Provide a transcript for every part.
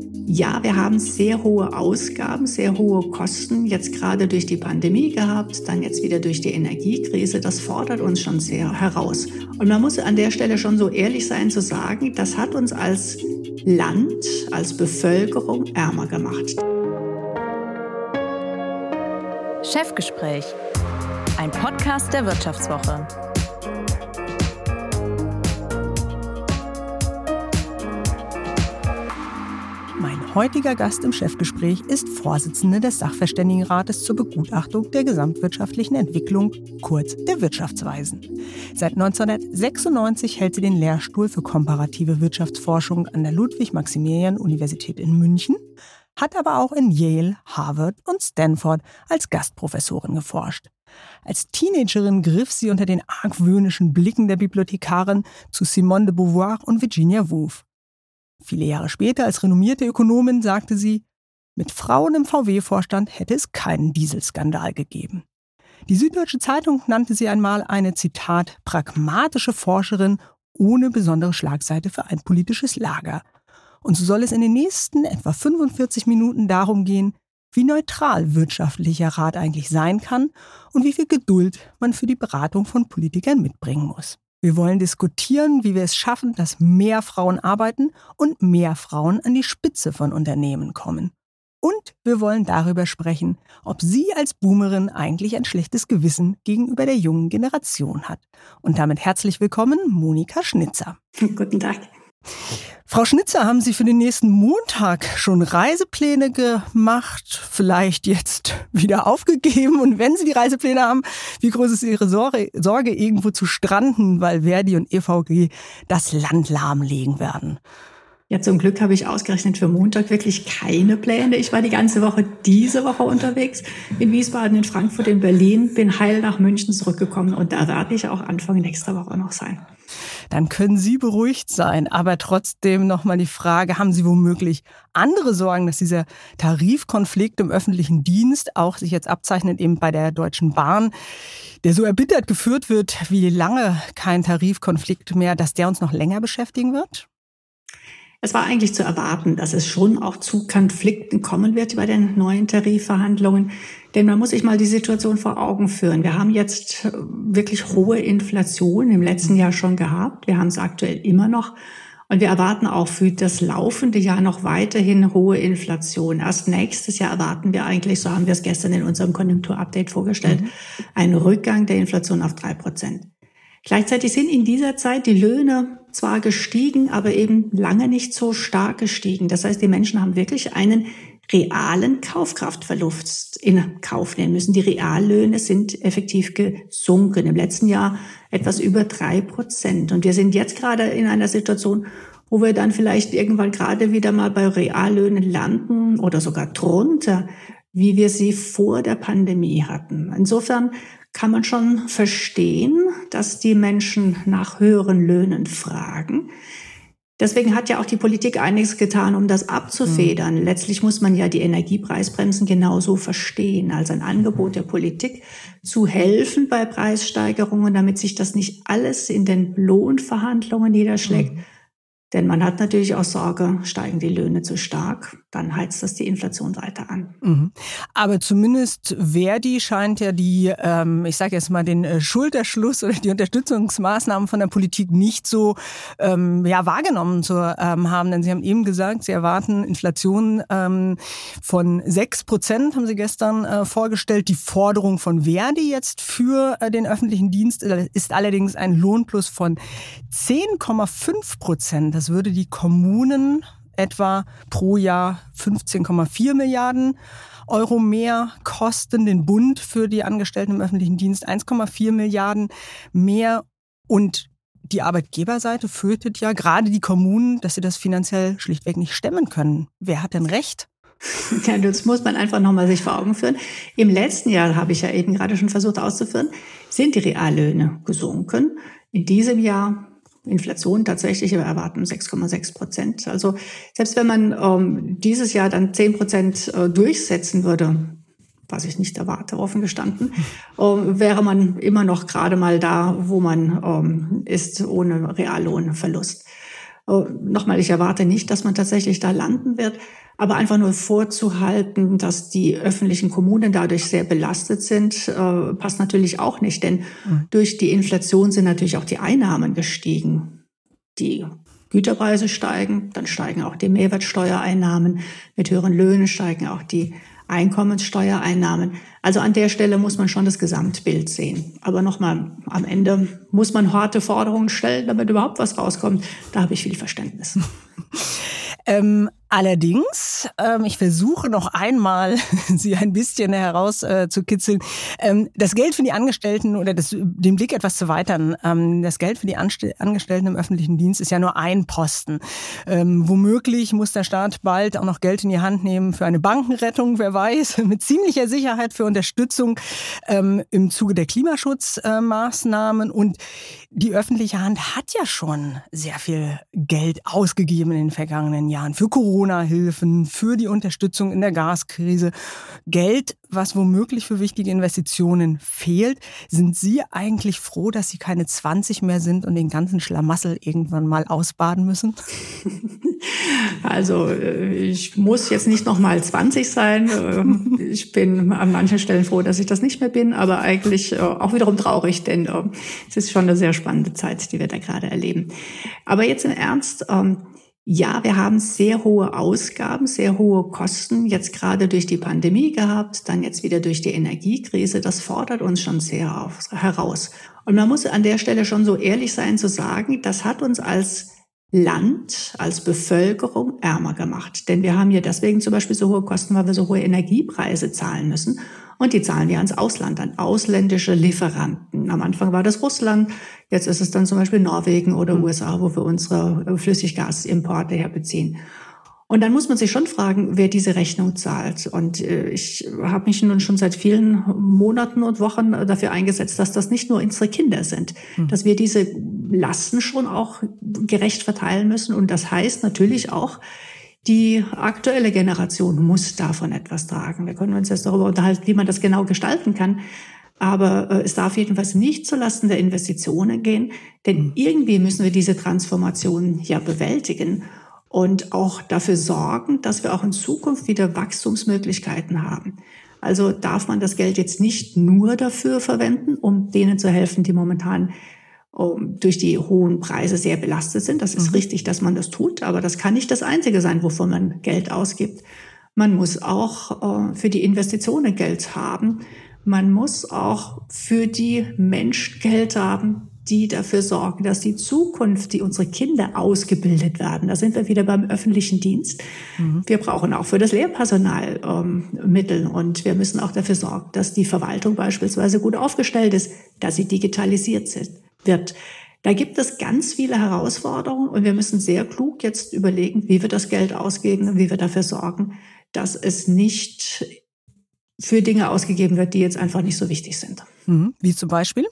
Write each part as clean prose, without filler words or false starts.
Ja, wir haben sehr hohe Ausgaben, sehr hohe Kosten, jetzt gerade durch die Pandemie gehabt, dann jetzt wieder durch die Energiekrise. Das fordert uns schon sehr heraus. Und man muss an der Stelle schon so ehrlich sein zu sagen, das hat uns als Land, als Bevölkerung ärmer gemacht. Chefgespräch, ein Podcast der Wirtschaftswoche. Mein heutiger Gast im Chefgespräch ist Vorsitzende des Sachverständigenrates zur Begutachtung der gesamtwirtschaftlichen Entwicklung, kurz der Wirtschaftsweisen. Seit 1996 hält sie den Lehrstuhl für komparative Wirtschaftsforschung an der Ludwig-Maximilian-Universität in München, hat aber auch in Yale, Harvard und Stanford als Gastprofessorin geforscht. Als Teenagerin griff sie unter den argwöhnischen Blicken der Bibliothekarin zu Simone de Beauvoir und Virginia Woolf. Viele Jahre später als renommierte Ökonomin sagte sie, mit Frauen im VW-Vorstand hätte es keinen Dieselskandal gegeben. Die Süddeutsche Zeitung nannte sie einmal eine, Zitat, pragmatische Forscherin ohne besondere Schlagseite für ein politisches Lager. Und so soll es in den nächsten etwa 45 Minuten darum gehen, wie neutral wirtschaftlicher Rat eigentlich sein kann und wie viel Geduld man für die Beratung von Politikern mitbringen muss. Wir wollen diskutieren, wie wir es schaffen, dass mehr Frauen arbeiten und mehr Frauen an die Spitze von Unternehmen kommen. Und wir wollen darüber sprechen, ob sie als Boomerin eigentlich ein schlechtes Gewissen gegenüber der jungen Generation hat. Und damit herzlich willkommen, Monika Schnitzer. Guten Tag. Frau Schnitzer, haben Sie für den nächsten Montag schon Reisepläne gemacht, vielleicht jetzt wieder aufgegeben? Und wenn Sie die Reisepläne haben, wie groß ist Ihre Sorge, irgendwo zu stranden, weil Verdi und EVG das Land lahmlegen werden? Ja, zum Glück habe ich ausgerechnet für Montag wirklich keine Pläne. Ich war die ganze Woche diese Woche unterwegs, in Wiesbaden, in Frankfurt, in Berlin, bin heil nach München zurückgekommen und da werde ich auch Anfang nächster Woche noch sein. Dann können Sie beruhigt sein. Aber trotzdem nochmal die Frage, haben Sie womöglich andere Sorgen, dass dieser Tarifkonflikt im öffentlichen Dienst auch sich jetzt abzeichnet, eben bei der Deutschen Bahn, der so erbittert geführt wird, wie lange kein Tarifkonflikt mehr, dass der uns noch länger beschäftigen wird? Es war eigentlich zu erwarten, dass es schon auch zu Konflikten kommen wird bei den neuen Tarifverhandlungen. Denn man muss sich mal die Situation vor Augen führen. Wir haben jetzt wirklich hohe Inflation im letzten Jahr schon gehabt. Wir haben es aktuell immer noch. Und wir erwarten auch für das laufende Jahr noch weiterhin hohe Inflation. Erst nächstes Jahr erwarten wir eigentlich, so haben wir es gestern in unserem Konjunkturupdate vorgestellt, einen Rückgang der Inflation auf 3%. Gleichzeitig sind in dieser Zeit die Löhne zwar gestiegen, aber eben lange nicht so stark gestiegen. Das heißt, die Menschen haben wirklich einen realen Kaufkraftverlust in Kauf nehmen müssen. Die Reallöhne sind effektiv gesunken. Im letzten Jahr etwas über 3%. Und wir sind jetzt gerade in einer Situation, wo wir dann vielleicht irgendwann gerade wieder mal bei Reallöhnen landen oder sogar drunter, wie wir sie vor der Pandemie hatten. Insofern kann man schon verstehen, dass die Menschen nach höheren Löhnen fragen. Deswegen hat ja auch die Politik einiges getan, um das abzufedern. Letztlich muss man ja die Energiepreisbremsen genauso verstehen, als ein Angebot der Politik zu helfen bei Preissteigerungen, damit sich das nicht alles in den Lohnverhandlungen niederschlägt. Denn man hat natürlich auch Sorge, steigen die Löhne zu stark, dann heizt das die Inflation weiter an. Aber zumindest Verdi scheint ja die, ich sage jetzt mal den Schulterschluss oder die Unterstützungsmaßnahmen von der Politik nicht so wahrgenommen zu haben. Denn Sie haben eben gesagt, Sie erwarten Inflation von 6%, haben Sie gestern vorgestellt. Die Forderung von Verdi jetzt für den öffentlichen Dienst ist allerdings ein Lohnplus von 10,5%. Das würde die Kommunen etwa pro Jahr 15,4 Milliarden Euro mehr kosten, den Bund für die Angestellten im öffentlichen Dienst 1,4 Milliarden mehr. Und die Arbeitgeberseite fürchtet ja gerade die Kommunen, dass sie das finanziell schlichtweg nicht stemmen können. Wer hat denn recht? Ja, das muss man einfach nochmal sich vor Augen führen. Im letzten Jahr, habe ich ja eben gerade schon versucht auszuführen, sind die Reallöhne gesunken. In diesem Jahr Inflation tatsächlich, wir erwarten 6,6%. Also selbst wenn man dieses Jahr dann 10% durchsetzen würde, was ich nicht erwarte, offen gestanden, wäre man immer noch gerade mal da, wo man ist, ohne Reallohnverlust. Nochmal, ich erwarte nicht, dass man tatsächlich da landen wird, aber einfach nur vorzuhalten, dass die öffentlichen Kommunen dadurch sehr belastet sind, passt natürlich auch nicht, denn durch die Inflation sind natürlich auch die Einnahmen gestiegen. Die Güterpreise steigen, dann steigen auch die Mehrwertsteuereinnahmen, mit höheren Löhnen steigen auch die Einkommenssteuereinnahmen. Also an der Stelle muss man schon das Gesamtbild sehen. Aber nochmal, am Ende muss man harte Forderungen stellen, damit überhaupt was rauskommt. Da habe ich viel Verständnis. Allerdings, ich versuche noch einmal, Sie ein bisschen herauszukitzeln, das Geld für die Angestellten oder den Blick etwas zu weitern, das Geld für die Angestellten im öffentlichen Dienst ist ja nur ein Posten. Womöglich muss der Staat bald auch noch Geld in die Hand nehmen für eine Bankenrettung, wer weiß, mit ziemlicher Sicherheit für Unterstützung im Zuge der Klimaschutzmaßnahmen. Und die öffentliche Hand hat ja schon sehr viel Geld ausgegeben in den vergangenen Jahren für Corona-Hilfen, für die Unterstützung in der Gaskrise. Geld, was womöglich für wichtige Investitionen fehlt. Sind Sie eigentlich froh, dass Sie keine 20 mehr sind und den ganzen Schlamassel irgendwann mal ausbaden müssen? Also ich muss jetzt nicht noch mal 20 sein. Ich bin an manchen Stellen froh, dass ich das nicht mehr bin, aber eigentlich auch wiederum traurig, denn es ist schon eine sehr spannende Zeit, die wir da gerade erleben. Aber jetzt im Ernst, ja, wir haben sehr hohe Ausgaben, sehr hohe Kosten, jetzt gerade durch die Pandemie gehabt, dann jetzt wieder durch die Energiekrise. Das fordert uns schon sehr heraus. Und man muss an der Stelle schon so ehrlich sein zu sagen, das hat uns als Land, als Bevölkerung ärmer gemacht. Denn wir haben ja deswegen zum Beispiel so hohe Kosten, weil wir so hohe Energiepreise zahlen müssen. Und die zahlen wir ans Ausland, an ausländische Lieferanten. Am Anfang war das Russland, jetzt ist es dann zum Beispiel Norwegen oder USA, wo wir unsere Flüssiggasimporte herbeziehen. Und dann muss man sich schon fragen, wer diese Rechnung zahlt. Und ich habe mich nun schon seit vielen Monaten und Wochen dafür eingesetzt, dass das nicht nur unsere Kinder sind, dass wir diese Lasten schon auch gerecht verteilen müssen. Und das heißt natürlich auch, die aktuelle Generation muss davon etwas tragen. Wir können uns jetzt darüber unterhalten, wie man das genau gestalten kann. Aber es darf jedenfalls nicht zulasten der Investitionen gehen, denn irgendwie müssen wir diese Transformation ja bewältigen und auch dafür sorgen, dass wir auch in Zukunft wieder Wachstumsmöglichkeiten haben. Also darf man das Geld jetzt nicht nur dafür verwenden, um denen zu helfen, die momentan durch die hohen Preise sehr belastet sind. Das ist richtig, dass man das tut, aber das kann nicht das Einzige sein, wovon man Geld ausgibt. Man muss auch für die Investitionen Geld haben. Man muss auch für die Menschen Geld haben, die dafür sorgen, dass die Zukunft, die unsere Kinder ausgebildet werden. Da sind wir wieder beim öffentlichen Dienst. Wir brauchen auch für das Lehrpersonal Mittel und wir müssen auch dafür sorgen, dass die Verwaltung beispielsweise gut aufgestellt ist, dass sie digitalisiert wird. Da gibt es ganz viele Herausforderungen und wir müssen sehr klug jetzt überlegen, wie wir das Geld ausgeben und wie wir dafür sorgen, dass es nicht für Dinge ausgegeben wird, die jetzt einfach nicht so wichtig sind. Wie zum Beispiel?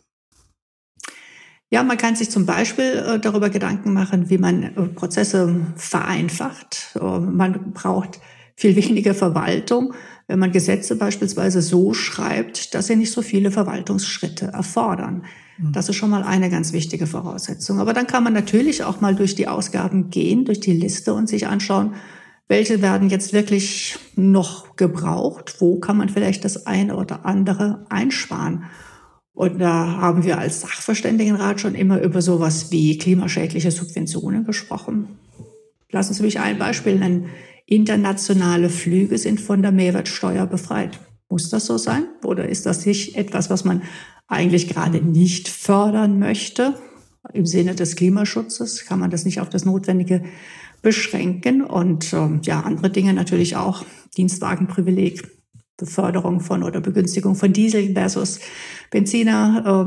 Ja, man kann sich zum Beispiel darüber Gedanken machen, wie man Prozesse vereinfacht. Man braucht viel weniger Verwaltung, wenn man Gesetze beispielsweise so schreibt, dass sie nicht so viele Verwaltungsschritte erfordern. Das ist schon mal eine ganz wichtige Voraussetzung. Aber dann kann man natürlich auch mal durch die Ausgaben gehen, durch die Liste und sich anschauen, welche werden jetzt wirklich noch gebraucht, wo kann man vielleicht das eine oder andere einsparen. Und da haben wir als Sachverständigenrat schon immer über sowas wie klimaschädliche Subventionen gesprochen. Lassen Sie mich ein Beispiel nennen. Internationale Flüge sind von der Mehrwertsteuer befreit. Muss das so sein? Oder ist das nicht etwas, was man eigentlich gerade nicht fördern möchte? Im Sinne des Klimaschutzes kann man das nicht auf das Notwendige beschränken. Und andere Dinge natürlich auch. Dienstwagenprivileg, Beförderung von oder Begünstigung von Diesel versus Benziner.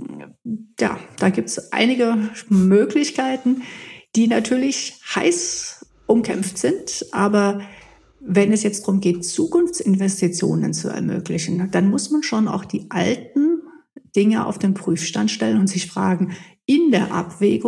Da gibt es einige Möglichkeiten, die natürlich heiß umkämpft sind. Aber wenn es jetzt darum geht, Zukunftsinvestitionen zu ermöglichen, dann muss man schon auch die alten Dinge auf den Prüfstand stellen und sich fragen, in der Abwägung,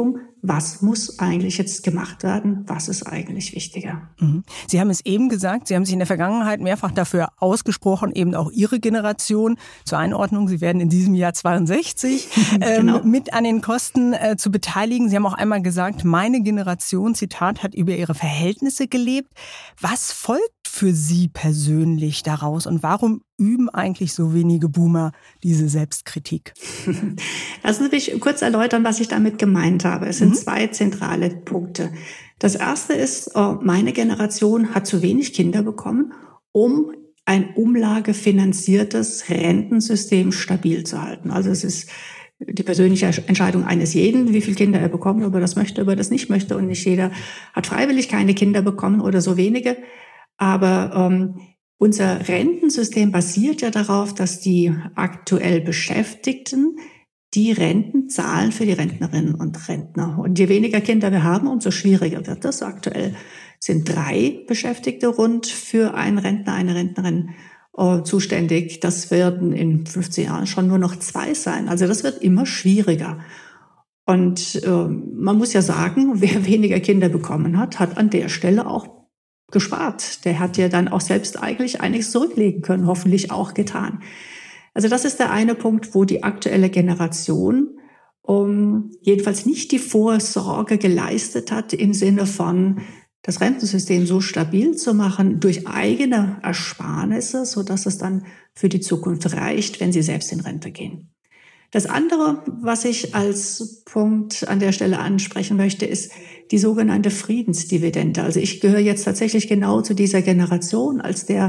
was muss eigentlich jetzt gemacht werden, was ist eigentlich wichtiger. Sie haben es eben gesagt, Sie haben sich in der Vergangenheit mehrfach dafür ausgesprochen, eben auch Ihre Generation, zur Einordnung, Sie werden in diesem Jahr 62, genau, mit an den Kosten zu beteiligen. Sie haben auch einmal gesagt, meine Generation, Zitat, hat über ihre Verhältnisse gelebt. Was folgt für Sie persönlich daraus und warum üben eigentlich so wenige Boomer diese Selbstkritik? Lassen Sie mich kurz erläutern, was ich damit gemeint habe. Es sind zwei zentrale Punkte. Das erste ist, meine Generation hat zu wenig Kinder bekommen, um ein umlagefinanziertes Rentensystem stabil zu halten. Also es ist die persönliche Entscheidung eines jeden, wie viele Kinder er bekommt, ob er das möchte, ob er das nicht möchte. Und nicht jeder hat freiwillig keine Kinder bekommen oder so wenige. Aber unser Rentensystem basiert ja darauf, dass die aktuell Beschäftigten die Renten zahlen für die Rentnerinnen und Rentner. Und je weniger Kinder wir haben, umso schwieriger wird das. Aktuell sind 3 Beschäftigte rund für einen Rentner, eine Rentnerin zuständig. Das werden in 15 Jahren schon nur noch 2 sein. Also das wird immer schwieriger. Und man muss ja sagen, wer weniger Kinder bekommen hat, hat an der Stelle auch gespart. Der hat ja dann auch selbst eigentlich einiges zurücklegen können, hoffentlich auch getan. Also das ist der eine Punkt, wo die aktuelle Generation jedenfalls nicht die Vorsorge geleistet hat im Sinne von das Rentensystem so stabil zu machen durch eigene Ersparnisse, sodass es dann für die Zukunft reicht, wenn sie selbst in Rente gehen. Das andere, was ich als Punkt an der Stelle ansprechen möchte, ist die sogenannte Friedensdividende. Also ich gehöre jetzt tatsächlich genau zu dieser Generation. Als die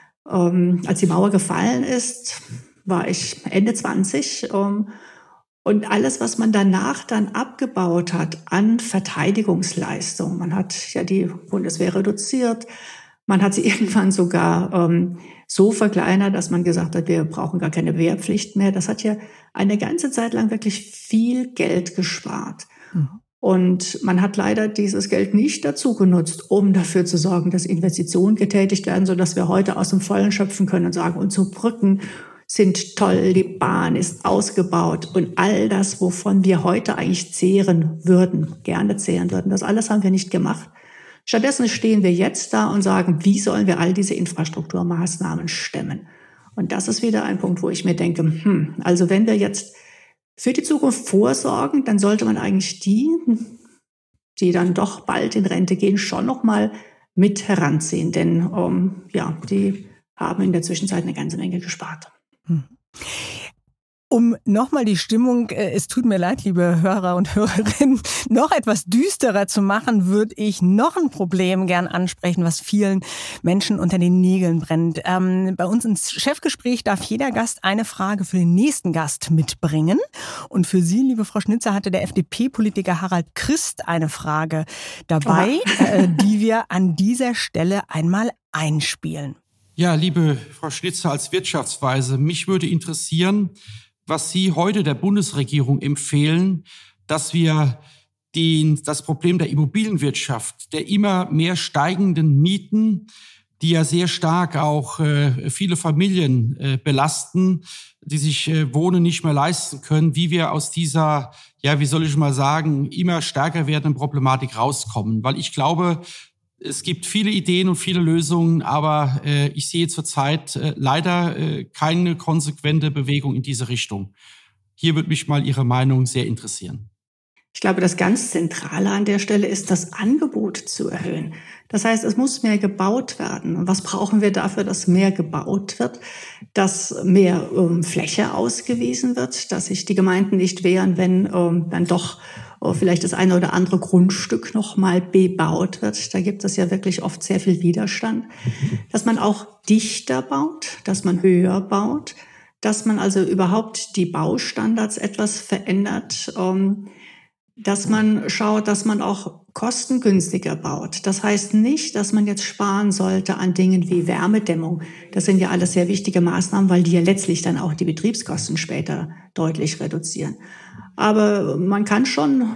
Mauer gefallen ist, war ich Ende 20. Und alles, was man danach dann abgebaut hat an Verteidigungsleistung, man hat ja die Bundeswehr reduziert, man hat sie irgendwann sogar so verkleinert, dass man gesagt hat, wir brauchen gar keine Wehrpflicht mehr. Das hat ja eine ganze Zeit lang wirklich viel Geld gespart. Und man hat leider dieses Geld nicht dazu genutzt, um dafür zu sorgen, dass Investitionen getätigt werden, sodass wir heute aus dem Vollen schöpfen können und sagen, unsere Brücken sind toll, die Bahn ist ausgebaut und all das, wovon wir heute eigentlich gerne zehren würden, das alles haben wir nicht gemacht. Stattdessen stehen wir jetzt da und sagen, wie sollen wir all diese Infrastrukturmaßnahmen stemmen? Und das ist wieder ein Punkt, wo ich mir denke, also wenn wir jetzt für die Zukunft vorsorgen, dann sollte man eigentlich die dann doch bald in Rente gehen, schon noch mal mit heranziehen. Denn die haben in der Zwischenzeit eine ganze Menge gespart. Um nochmal die Stimmung, es tut mir leid, liebe Hörer und Hörerinnen, noch etwas düsterer zu machen, würde ich noch ein Problem gern ansprechen, was vielen Menschen unter den Nägeln brennt. Bei uns ins Chefgespräch darf jeder Gast eine Frage für den nächsten Gast mitbringen. Und für Sie, liebe Frau Schnitzer, hatte der FDP-Politiker Harald Christ eine Frage dabei, die wir an dieser Stelle einmal einspielen. Ja, liebe Frau Schnitzer, als Wirtschaftsweise, mich würde interessieren, was Sie heute der Bundesregierung empfehlen, dass wir das Problem der Immobilienwirtschaft, der immer mehr steigenden Mieten, die ja sehr stark auch viele Familien belasten, die sich Wohnen nicht mehr leisten können, wie wir aus dieser, immer stärker werdenden Problematik rauskommen. Weil ich glaube, es gibt viele Ideen und viele Lösungen, aber ich sehe zurzeit leider keine konsequente Bewegung in diese Richtung. Hier würde mich mal Ihre Meinung sehr interessieren. Ich glaube, das ganz Zentrale an der Stelle ist, das Angebot zu erhöhen. Das heißt, es muss mehr gebaut werden. Und was brauchen wir dafür, dass mehr gebaut wird? Dass mehr Fläche ausgewiesen wird, dass sich die Gemeinden nicht wehren, wenn dann doch vielleicht das eine oder andere Grundstück noch mal bebaut wird. Da gibt es ja wirklich oft sehr viel Widerstand. Dass man auch dichter baut, dass man höher baut, dass man also überhaupt die Baustandards etwas verändert, dass man schaut, dass man auch kostengünstiger baut. Das heißt nicht, dass man jetzt sparen sollte an Dingen wie Wärmedämmung. Das sind ja alles sehr wichtige Maßnahmen, weil die ja letztlich dann auch die Betriebskosten später deutlich reduzieren. Aber man kann schon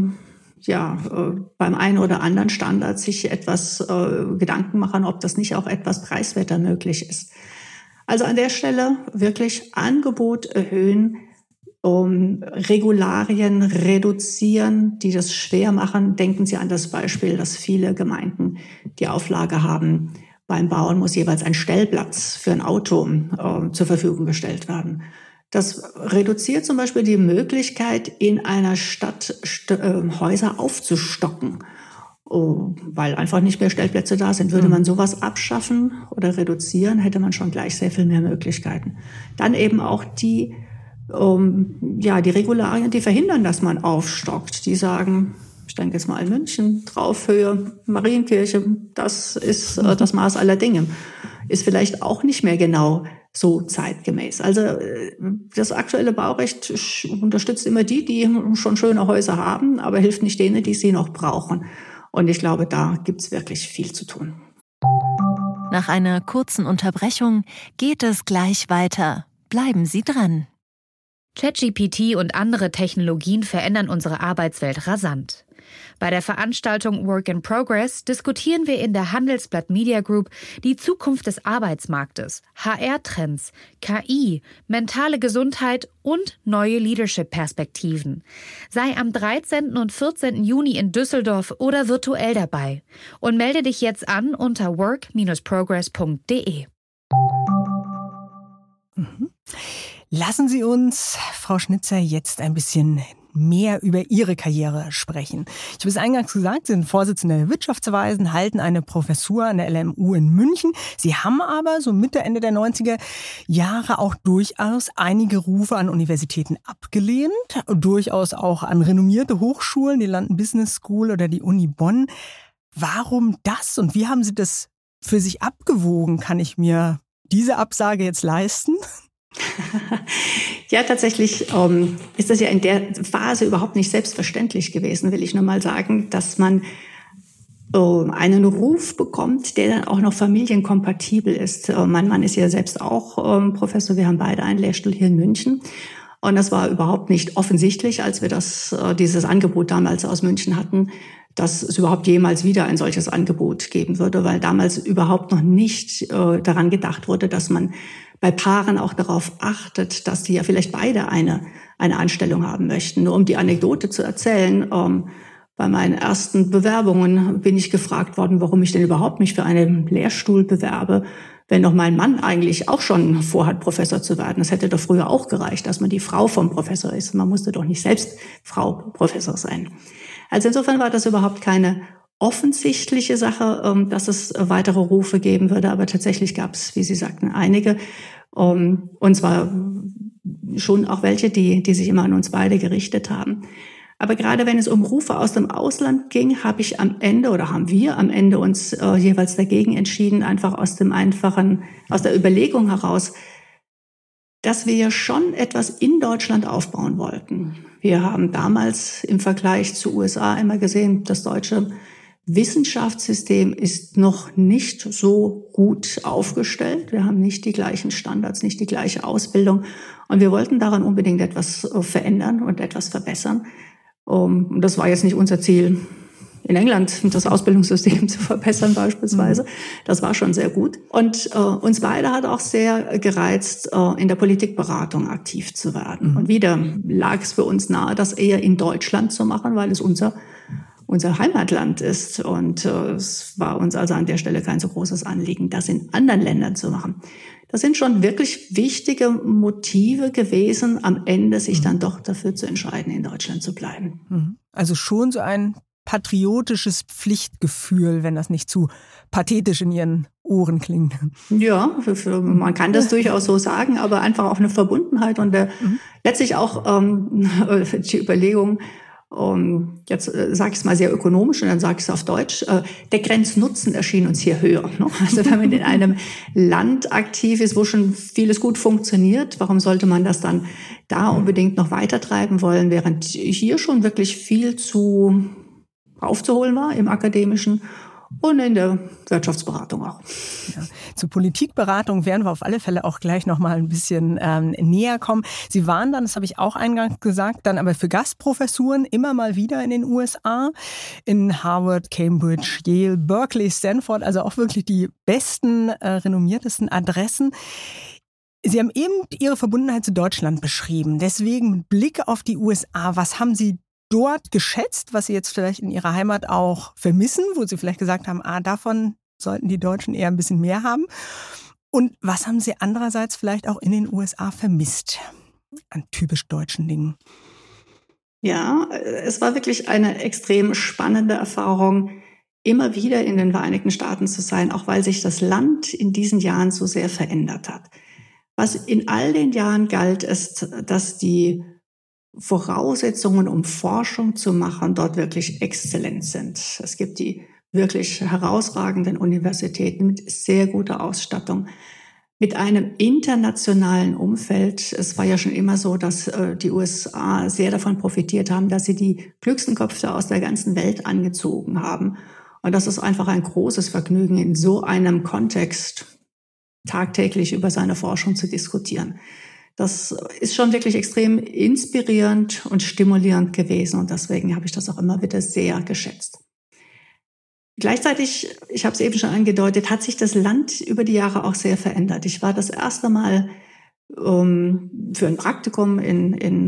beim einen oder anderen Standard sich etwas Gedanken machen, ob das nicht auch etwas preiswerter möglich ist. Also an der Stelle wirklich Angebot erhöhen, Regularien reduzieren, die das schwer machen. Denken Sie an das Beispiel, dass viele Gemeinden die Auflage haben, beim Bauen muss jeweils ein Stellplatz für ein Auto zur Verfügung gestellt werden. Das reduziert zum Beispiel die Möglichkeit, in einer Stadt Häuser aufzustocken, weil einfach nicht mehr Stellplätze da sind. Würde man sowas abschaffen oder reduzieren, hätte man schon gleich sehr viel mehr Möglichkeiten. Dann eben auch die Regularien, die verhindern, dass man aufstockt. Die sagen, ich denke jetzt mal an München, Traufhöhe, Marienkirche, das ist das Maß aller Dinge. Ist vielleicht auch nicht mehr genau so zeitgemäß. Also das aktuelle Baurecht unterstützt immer die schon schöne Häuser haben, aber hilft nicht denen, die sie noch brauchen. Und ich glaube, da gibt's wirklich viel zu tun. Nach einer kurzen Unterbrechung geht es gleich weiter. Bleiben Sie dran. ChatGPT und andere Technologien verändern unsere Arbeitswelt rasant. Bei der Veranstaltung Work in Progress diskutieren wir in der Handelsblatt Media Group die Zukunft des Arbeitsmarktes, HR-Trends, KI, mentale Gesundheit und neue Leadership-Perspektiven. Sei am 13. und 14. Juni in Düsseldorf oder virtuell dabei und melde dich jetzt an unter work-progress.de. Lassen Sie uns, Frau Schnitzer, jetzt ein bisschen mehr über Ihre Karriere sprechen. Ich habe es eingangs gesagt, Sie sind Vorsitzende der Wirtschaftsweisen, halten eine Professur an der LMU in München. Sie haben aber so Mitte, Ende der 90er Jahre auch durchaus einige Rufe an Universitäten abgelehnt, durchaus auch an renommierte Hochschulen, die London Business School oder die Uni Bonn. Warum das und wie haben Sie das für sich abgewogen? Kann ich mir diese Absage jetzt leisten? Ja, tatsächlich ist das ja in der Phase überhaupt nicht selbstverständlich gewesen, will ich nur mal sagen, dass man einen Ruf bekommt, der dann auch noch familienkompatibel ist. Mein Mann ist ja selbst auch Professor, wir haben beide einen Lehrstuhl hier in München. Und das war überhaupt nicht offensichtlich, als wir dieses Angebot damals aus München hatten, dass es überhaupt jemals wieder ein solches Angebot geben würde, weil damals überhaupt noch nicht daran gedacht wurde, dass man bei Paaren auch darauf achtet, dass die ja vielleicht beide eine Anstellung haben möchten. Nur um die Anekdote zu erzählen, bei meinen ersten Bewerbungen bin ich gefragt worden, warum ich denn überhaupt mich für einen Lehrstuhl bewerbe, wenn doch mein Mann eigentlich auch schon vorhat, Professor zu werden. Das hätte doch früher auch gereicht, dass man die Frau vom Professor ist. Man musste doch nicht selbst Frau Professor sein. Also insofern war das überhaupt keine offensichtliche Sache, dass es weitere Rufe geben würde. Aber tatsächlich gab es, wie Sie sagten, einige. Und zwar schon auch welche, die sich immer an uns beide gerichtet haben. Aber gerade wenn es um Rufe aus dem Ausland ging, haben wir am Ende uns jeweils dagegen entschieden, einfach aus der Überlegung heraus, dass wir ja schon etwas in Deutschland aufbauen wollten. Wir haben damals im Vergleich zu USA immer gesehen, das deutsche Wissenschaftssystem ist noch nicht so gut aufgestellt. Wir haben nicht die gleichen Standards, nicht die gleiche Ausbildung. Und wir wollten daran unbedingt etwas verändern und etwas verbessern. Das war jetzt nicht unser Ziel, in England das Ausbildungssystem zu verbessern beispielsweise. Das war schon sehr gut. Und uns beide hat auch sehr gereizt, in der Politikberatung aktiv zu werden. Und wieder lag es für uns nahe, das eher in Deutschland zu machen, weil es unser Heimatland ist. Und es war uns also an der Stelle kein so großes Anliegen, das in anderen Ländern zu machen. Das sind schon wirklich wichtige Motive gewesen, am Ende sich dann doch dafür zu entscheiden, in Deutschland zu bleiben. Also schon so ein patriotisches Pflichtgefühl, wenn das nicht zu pathetisch in Ihren Ohren klingt. Ja, man kann das durchaus so sagen, aber einfach auch eine Verbundenheit und letztlich auch die Überlegung, jetzt sage ich es mal sehr ökonomisch und dann sage ich es auf Deutsch, der Grenznutzen erschien uns hier höher. Ne? Also wenn man in einem Land aktiv ist, wo schon vieles gut funktioniert, warum sollte man das dann da unbedingt noch weitertreiben wollen, während hier schon wirklich viel aufzuholen war im Akademischen und in der Wirtschaftsberatung auch. Ja, zur Politikberatung werden wir auf alle Fälle auch gleich noch mal ein bisschen näher kommen. Sie waren dann, das habe ich auch eingangs gesagt, dann aber für Gastprofessuren immer mal wieder in den USA, in Harvard, Cambridge, Yale, Berkeley, Stanford, also auch wirklich die besten, renommiertesten Adressen. Sie haben eben Ihre Verbundenheit zu Deutschland beschrieben. Deswegen mit Blick auf die USA, was haben Sie dort geschätzt, was Sie jetzt vielleicht in Ihrer Heimat auch vermissen, wo Sie vielleicht gesagt haben, davon sollten die Deutschen eher ein bisschen mehr haben? Und was haben Sie andererseits vielleicht auch in den USA vermisst an typisch deutschen Dingen? Ja, es war wirklich eine extrem spannende Erfahrung, immer wieder in den Vereinigten Staaten zu sein, auch weil sich das Land in diesen Jahren so sehr verändert hat. Was in all den Jahren galt, ist, dass die Voraussetzungen, um Forschung zu machen, dort wirklich exzellent sind. Es gibt die wirklich herausragenden Universitäten mit sehr guter Ausstattung, mit einem internationalen Umfeld. Es war ja schon immer so, dass die USA sehr davon profitiert haben, dass sie die klügsten Köpfe aus der ganzen Welt angezogen haben. Und das ist einfach ein großes Vergnügen, in so einem Kontext tagtäglich über seine Forschung zu diskutieren. Das ist schon wirklich extrem inspirierend und stimulierend gewesen. Und deswegen habe ich das auch immer wieder sehr geschätzt. Gleichzeitig, ich habe es eben schon angedeutet, hat sich das Land über die Jahre auch sehr verändert. Ich war das erste Mal für ein Praktikum in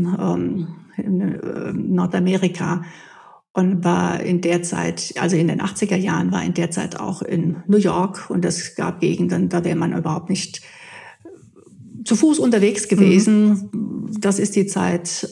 Nordamerika und war in der Zeit, also in den 80er Jahren, war in der Zeit auch in New York. Und es gab Gegenden, da wäre man überhaupt nicht zu Fuß unterwegs gewesen. Das ist die Zeit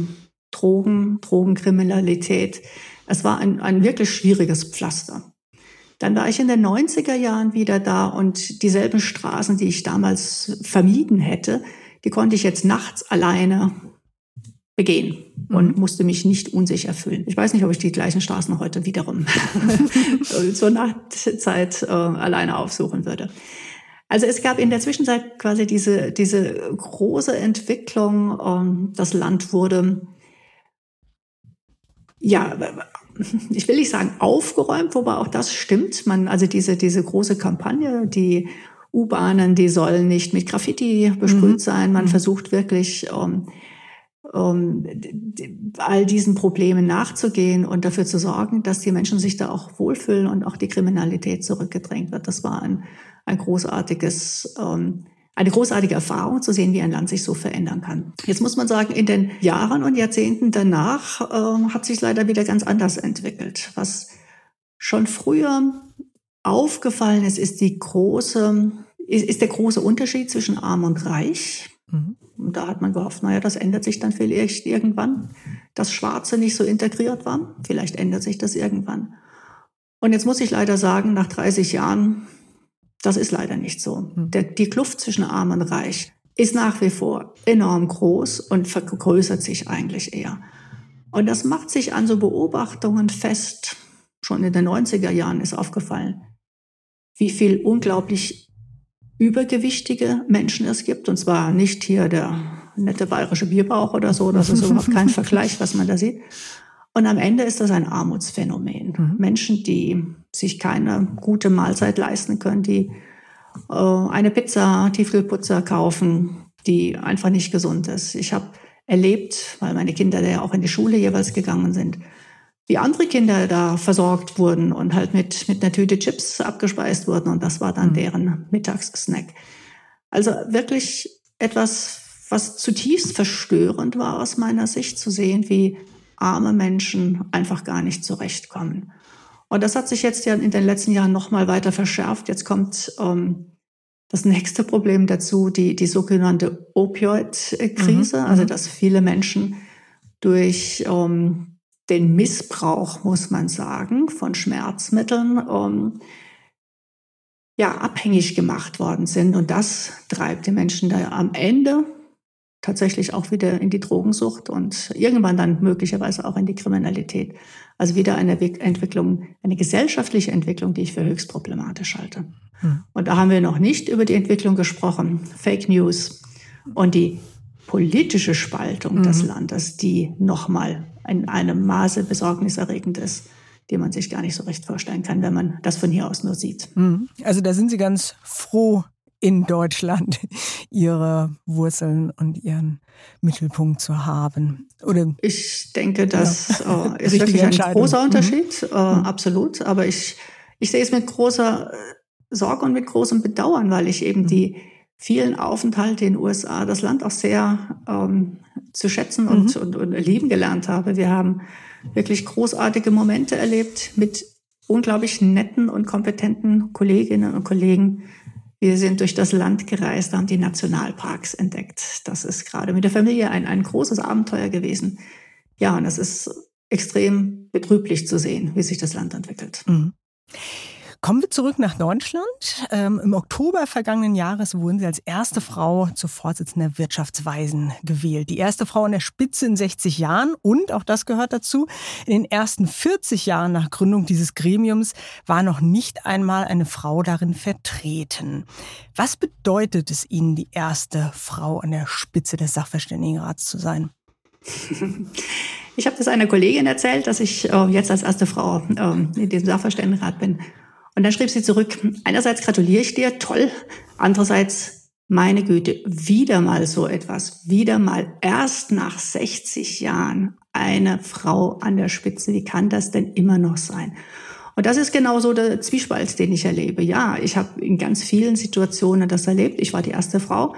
Drogenkriminalität. Es war ein wirklich schwieriges Pflaster. Dann war ich in den 90er Jahren wieder da und dieselben Straßen, die ich damals vermieden hätte, die konnte ich jetzt nachts alleine begehen und musste mich nicht unsicher fühlen. Ich weiß nicht, ob ich die gleichen Straßen heute wiederum zur Nachtzeit alleine aufsuchen würde. Also es gab in der Zwischenzeit quasi diese große Entwicklung. Das Land wurde, ja, ich will nicht sagen aufgeräumt, wobei auch das stimmt. Also diese große Kampagne, die U-Bahnen, die sollen nicht mit Graffiti besprüht sein. Man versucht wirklich all diesen Problemen nachzugehen und dafür zu sorgen, dass die Menschen sich da auch wohlfühlen und auch die Kriminalität zurückgedrängt wird. Das war eine großartige Erfahrung zu sehen, wie ein Land sich so verändern kann. Jetzt muss man sagen, in den Jahren und Jahrzehnten danach hat sich leider wieder ganz anders entwickelt. Was schon früher aufgefallen ist der große Unterschied zwischen Arm und Reich. Und da hat man gehofft, das ändert sich dann vielleicht irgendwann, dass Schwarze nicht so integriert waren. Vielleicht ändert sich das irgendwann. Und jetzt muss ich leider sagen, nach 30 Jahren, das ist leider nicht so. Die Kluft zwischen Arm und Reich ist nach wie vor enorm groß und vergrößert sich eigentlich eher. Und das macht sich an so Beobachtungen fest. Schon in den 90er Jahren ist aufgefallen, wie viel unglaublich übergewichtige Menschen es gibt. Und zwar nicht hier der nette bayerische Bierbauch oder so. Das ist überhaupt kein Vergleich, was man da sieht. Und am Ende ist das ein Armutsphänomen. Menschen, die sich keine gute Mahlzeit leisten können, die eine Pizza, Tiefkühlpizza kaufen, die einfach nicht gesund ist. Ich habe erlebt, weil meine Kinder da ja auch in die Schule jeweils gegangen sind, wie andere Kinder da versorgt wurden und halt mit einer Tüte Chips abgespeist wurden. Und das war dann deren Mittagssnack. Also wirklich etwas, was zutiefst verstörend war aus meiner Sicht, zu sehen, wie arme Menschen einfach gar nicht zurechtkommen. Und das hat sich jetzt ja in den letzten Jahren noch mal weiter verschärft. Jetzt kommt das nächste Problem dazu, die sogenannte Opioid-Krise. Also dass viele Menschen durch den Missbrauch, muss man sagen, von Schmerzmitteln abhängig gemacht worden sind. Und das treibt die Menschen da am Ende tatsächlich auch wieder in die Drogensucht und irgendwann dann möglicherweise auch in die Kriminalität. Also wieder eine Entwicklung, eine gesellschaftliche Entwicklung, die ich für höchst problematisch halte. Und da haben wir noch nicht über die Entwicklung gesprochen, Fake News und die politische Spaltung des Landes, die nochmal in einem Maße besorgniserregend ist, die man sich gar nicht so recht vorstellen kann, wenn man das von hier aus nur sieht. Also da sind Sie ganz froh, in Deutschland ihre Wurzeln und ihren Mittelpunkt zu haben. Oder? Ich denke, das ist wirklich ein großer Unterschied, absolut. Aber ich sehe es mit großer Sorge und mit großem Bedauern, weil ich eben die vielen Aufenthalte in den USA das Land auch sehr zu schätzen und lieben gelernt habe. Wir haben wirklich großartige Momente erlebt mit unglaublich netten und kompetenten Kolleginnen und Kollegen. Wir sind durch das Land gereist, haben die Nationalparks entdeckt. Das ist gerade mit der Familie ein großes Abenteuer gewesen. Ja, und es ist extrem betrüblich zu sehen, wie sich das Land entwickelt. Mhm. Kommen wir zurück nach Deutschland. Im Oktober vergangenen Jahres wurden Sie als erste Frau zur Vorsitzenden der Wirtschaftsweisen gewählt. Die erste Frau an der Spitze in 60 Jahren und, auch das gehört dazu, in den ersten 40 Jahren nach Gründung dieses Gremiums war noch nicht einmal eine Frau darin vertreten. Was bedeutet es Ihnen, die erste Frau an der Spitze des Sachverständigenrats zu sein? Ich habe das einer Kollegin erzählt, dass ich jetzt als erste Frau in diesem Sachverständigenrat bin. Und dann schrieb sie zurück, einerseits gratuliere ich dir, toll, andererseits, meine Güte, wieder mal so etwas, wieder mal erst nach 60 Jahren eine Frau an der Spitze, wie kann das denn immer noch sein? Und das ist genau so der Zwiespalt, den ich erlebe. Ja, ich habe in ganz vielen Situationen das erlebt, ich war die erste Frau,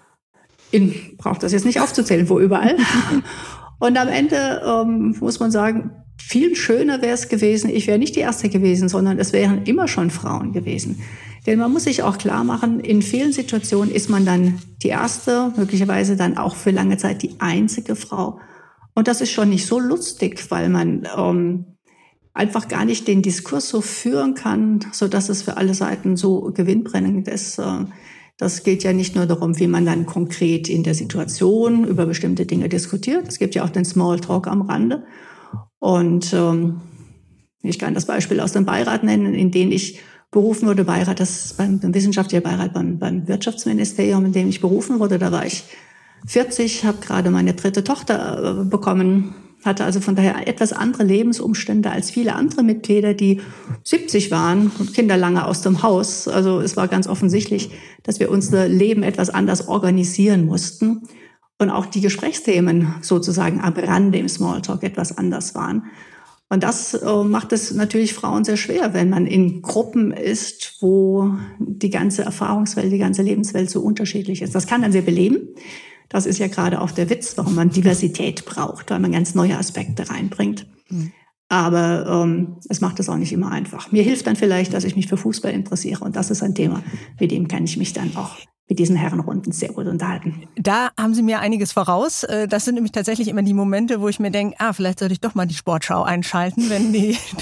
braucht das jetzt nicht aufzuzählen, wo überall. Und am Ende muss man sagen, viel schöner wäre es gewesen, ich wäre nicht die Erste gewesen, sondern es wären immer schon Frauen gewesen. Denn man muss sich auch klar machen, in vielen Situationen ist man dann die Erste, möglicherweise dann auch für lange Zeit die einzige Frau. Und das ist schon nicht so lustig, weil man einfach gar nicht den Diskurs so führen kann, sodass es für alle Seiten so gewinnbringend ist. Das geht ja nicht nur darum, wie man dann konkret in der Situation über bestimmte Dinge diskutiert. Es gibt ja auch den Smalltalk am Rande. Und ich kann das Beispiel aus dem Beirat nennen, in den ich berufen wurde. Beirat, das ist beim wissenschaftlichen Beirat beim Wirtschaftsministerium, in dem ich berufen wurde. Da war ich 40, habe gerade meine 3. Tochter bekommen, hatte also von daher etwas andere Lebensumstände als viele andere Mitglieder, die 70 waren und Kinder lange aus dem Haus. Also es war ganz offensichtlich, dass wir unser Leben etwas anders organisieren mussten. Und auch die Gesprächsthemen sozusagen am Rande im Smalltalk etwas anders waren. Und das macht es natürlich Frauen sehr schwer, wenn man in Gruppen ist, wo die ganze Erfahrungswelt, die ganze Lebenswelt so unterschiedlich ist. Das kann dann sehr beleben. Das ist ja gerade auch der Witz, warum man Diversität braucht, weil man ganz neue Aspekte reinbringt. Aber es macht es auch nicht immer einfach. Mir hilft dann vielleicht, dass ich mich für Fußball interessiere. Und das ist ein Thema, mit dem kann ich mich dann auch mit diesen Herrenrunden sehr gut unterhalten. Da haben Sie mir einiges voraus. Das sind nämlich tatsächlich immer die Momente, wo ich mir denke, vielleicht sollte ich doch mal die Sportschau einschalten, wenn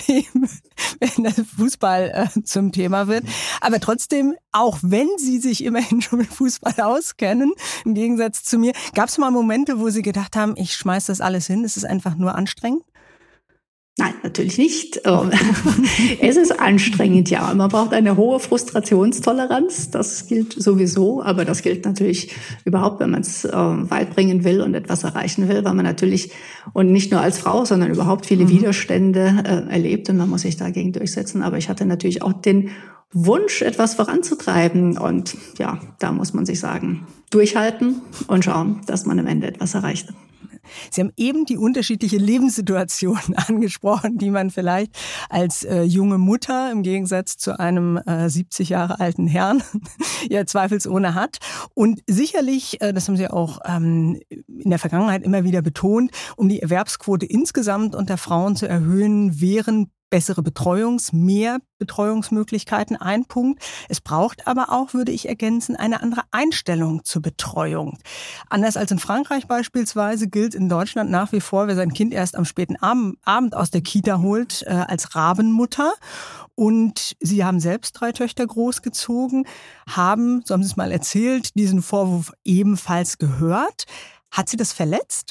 wenn der Fußball zum Thema wird. Aber trotzdem, auch wenn Sie sich immerhin schon mit Fußball auskennen, im Gegensatz zu mir, gab es mal Momente, wo Sie gedacht haben, ich schmeiß das alles hin, es ist einfach nur anstrengend? Nein, natürlich nicht. Es ist anstrengend, ja. Man braucht eine hohe Frustrationstoleranz. Das gilt sowieso, aber das gilt natürlich überhaupt, wenn man es weit bringen will und etwas erreichen will, weil man natürlich, und nicht nur als Frau, sondern überhaupt viele Widerstände erlebt und man muss sich dagegen durchsetzen. Aber ich hatte natürlich auch den Wunsch, etwas voranzutreiben und ja, da muss man sich sagen, durchhalten und schauen, dass man am Ende etwas erreicht. Sie haben eben die unterschiedliche Lebenssituation angesprochen, die man vielleicht als junge Mutter im Gegensatz zu einem 70 Jahre alten Herrn ja zweifelsohne hat. Und sicherlich, das haben Sie auch in der Vergangenheit immer wieder betont, um die Erwerbsquote insgesamt unter Frauen zu erhöhen, wären mehr Betreuungsmöglichkeiten ein Punkt. Es braucht aber auch, würde ich ergänzen, eine andere Einstellung zur Betreuung. Anders als in Frankreich beispielsweise gilt in Deutschland nach wie vor, wer sein Kind erst am späten Abend aus der Kita holt, als Rabenmutter. Und Sie haben selbst 3 Töchter großgezogen, haben, so haben Sie es mal erzählt, diesen Vorwurf ebenfalls gehört. Hat Sie das verletzt?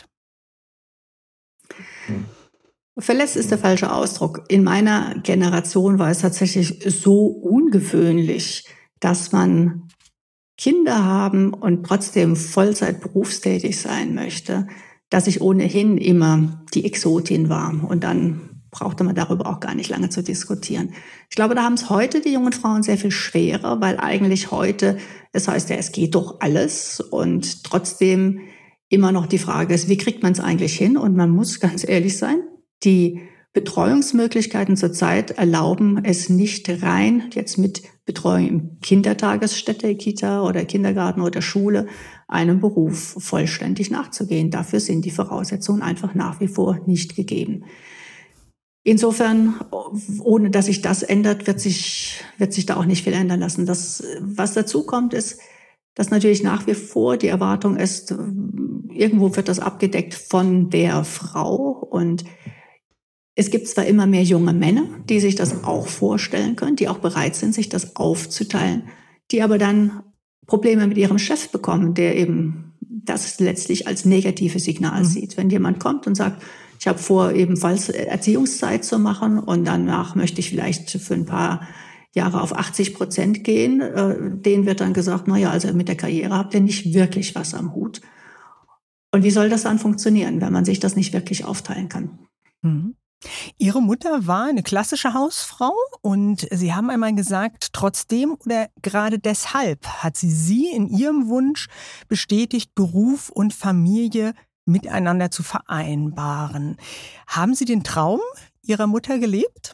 Verletzt ist der falsche Ausdruck. In meiner Generation war es tatsächlich so ungewöhnlich, dass man Kinder haben und trotzdem Vollzeit berufstätig sein möchte, dass ich ohnehin immer die Exotin war. Und dann brauchte man darüber auch gar nicht lange zu diskutieren. Ich glaube, da haben es heute die jungen Frauen sehr viel schwerer, weil eigentlich heute, es heißt ja, es geht doch alles und trotzdem immer noch die Frage ist, wie kriegt man es eigentlich hin? Und man muss ganz ehrlich sein, die Betreuungsmöglichkeiten zurzeit erlauben es nicht rein, jetzt mit Betreuung in Kindertagesstätte, Kita oder Kindergarten oder Schule, einem Beruf vollständig nachzugehen. Dafür sind die Voraussetzungen einfach nach wie vor nicht gegeben. Insofern, ohne dass sich das ändert, wird sich da auch nicht viel ändern lassen. Das, was dazu kommt, ist, dass natürlich nach wie vor die Erwartung ist, irgendwo wird das abgedeckt von der Frau. Und es gibt zwar immer mehr junge Männer, die sich das auch vorstellen können, die auch bereit sind, sich das aufzuteilen, die aber dann Probleme mit ihrem Chef bekommen, der eben das letztlich als negatives Signal sieht. Wenn jemand kommt und sagt, ich habe vor, ebenfalls Erziehungszeit zu machen und danach möchte ich vielleicht für ein paar Jahre auf 80% gehen, denen wird dann gesagt, naja, also mit der Karriere habt ihr nicht wirklich was am Hut. Und wie soll das dann funktionieren, wenn man sich das nicht wirklich aufteilen kann? Mhm. Ihre Mutter war eine klassische Hausfrau und Sie haben einmal gesagt, trotzdem oder gerade deshalb hat sie in ihrem Wunsch bestätigt, Beruf und Familie miteinander zu vereinbaren. Haben Sie den Traum Ihrer Mutter gelebt?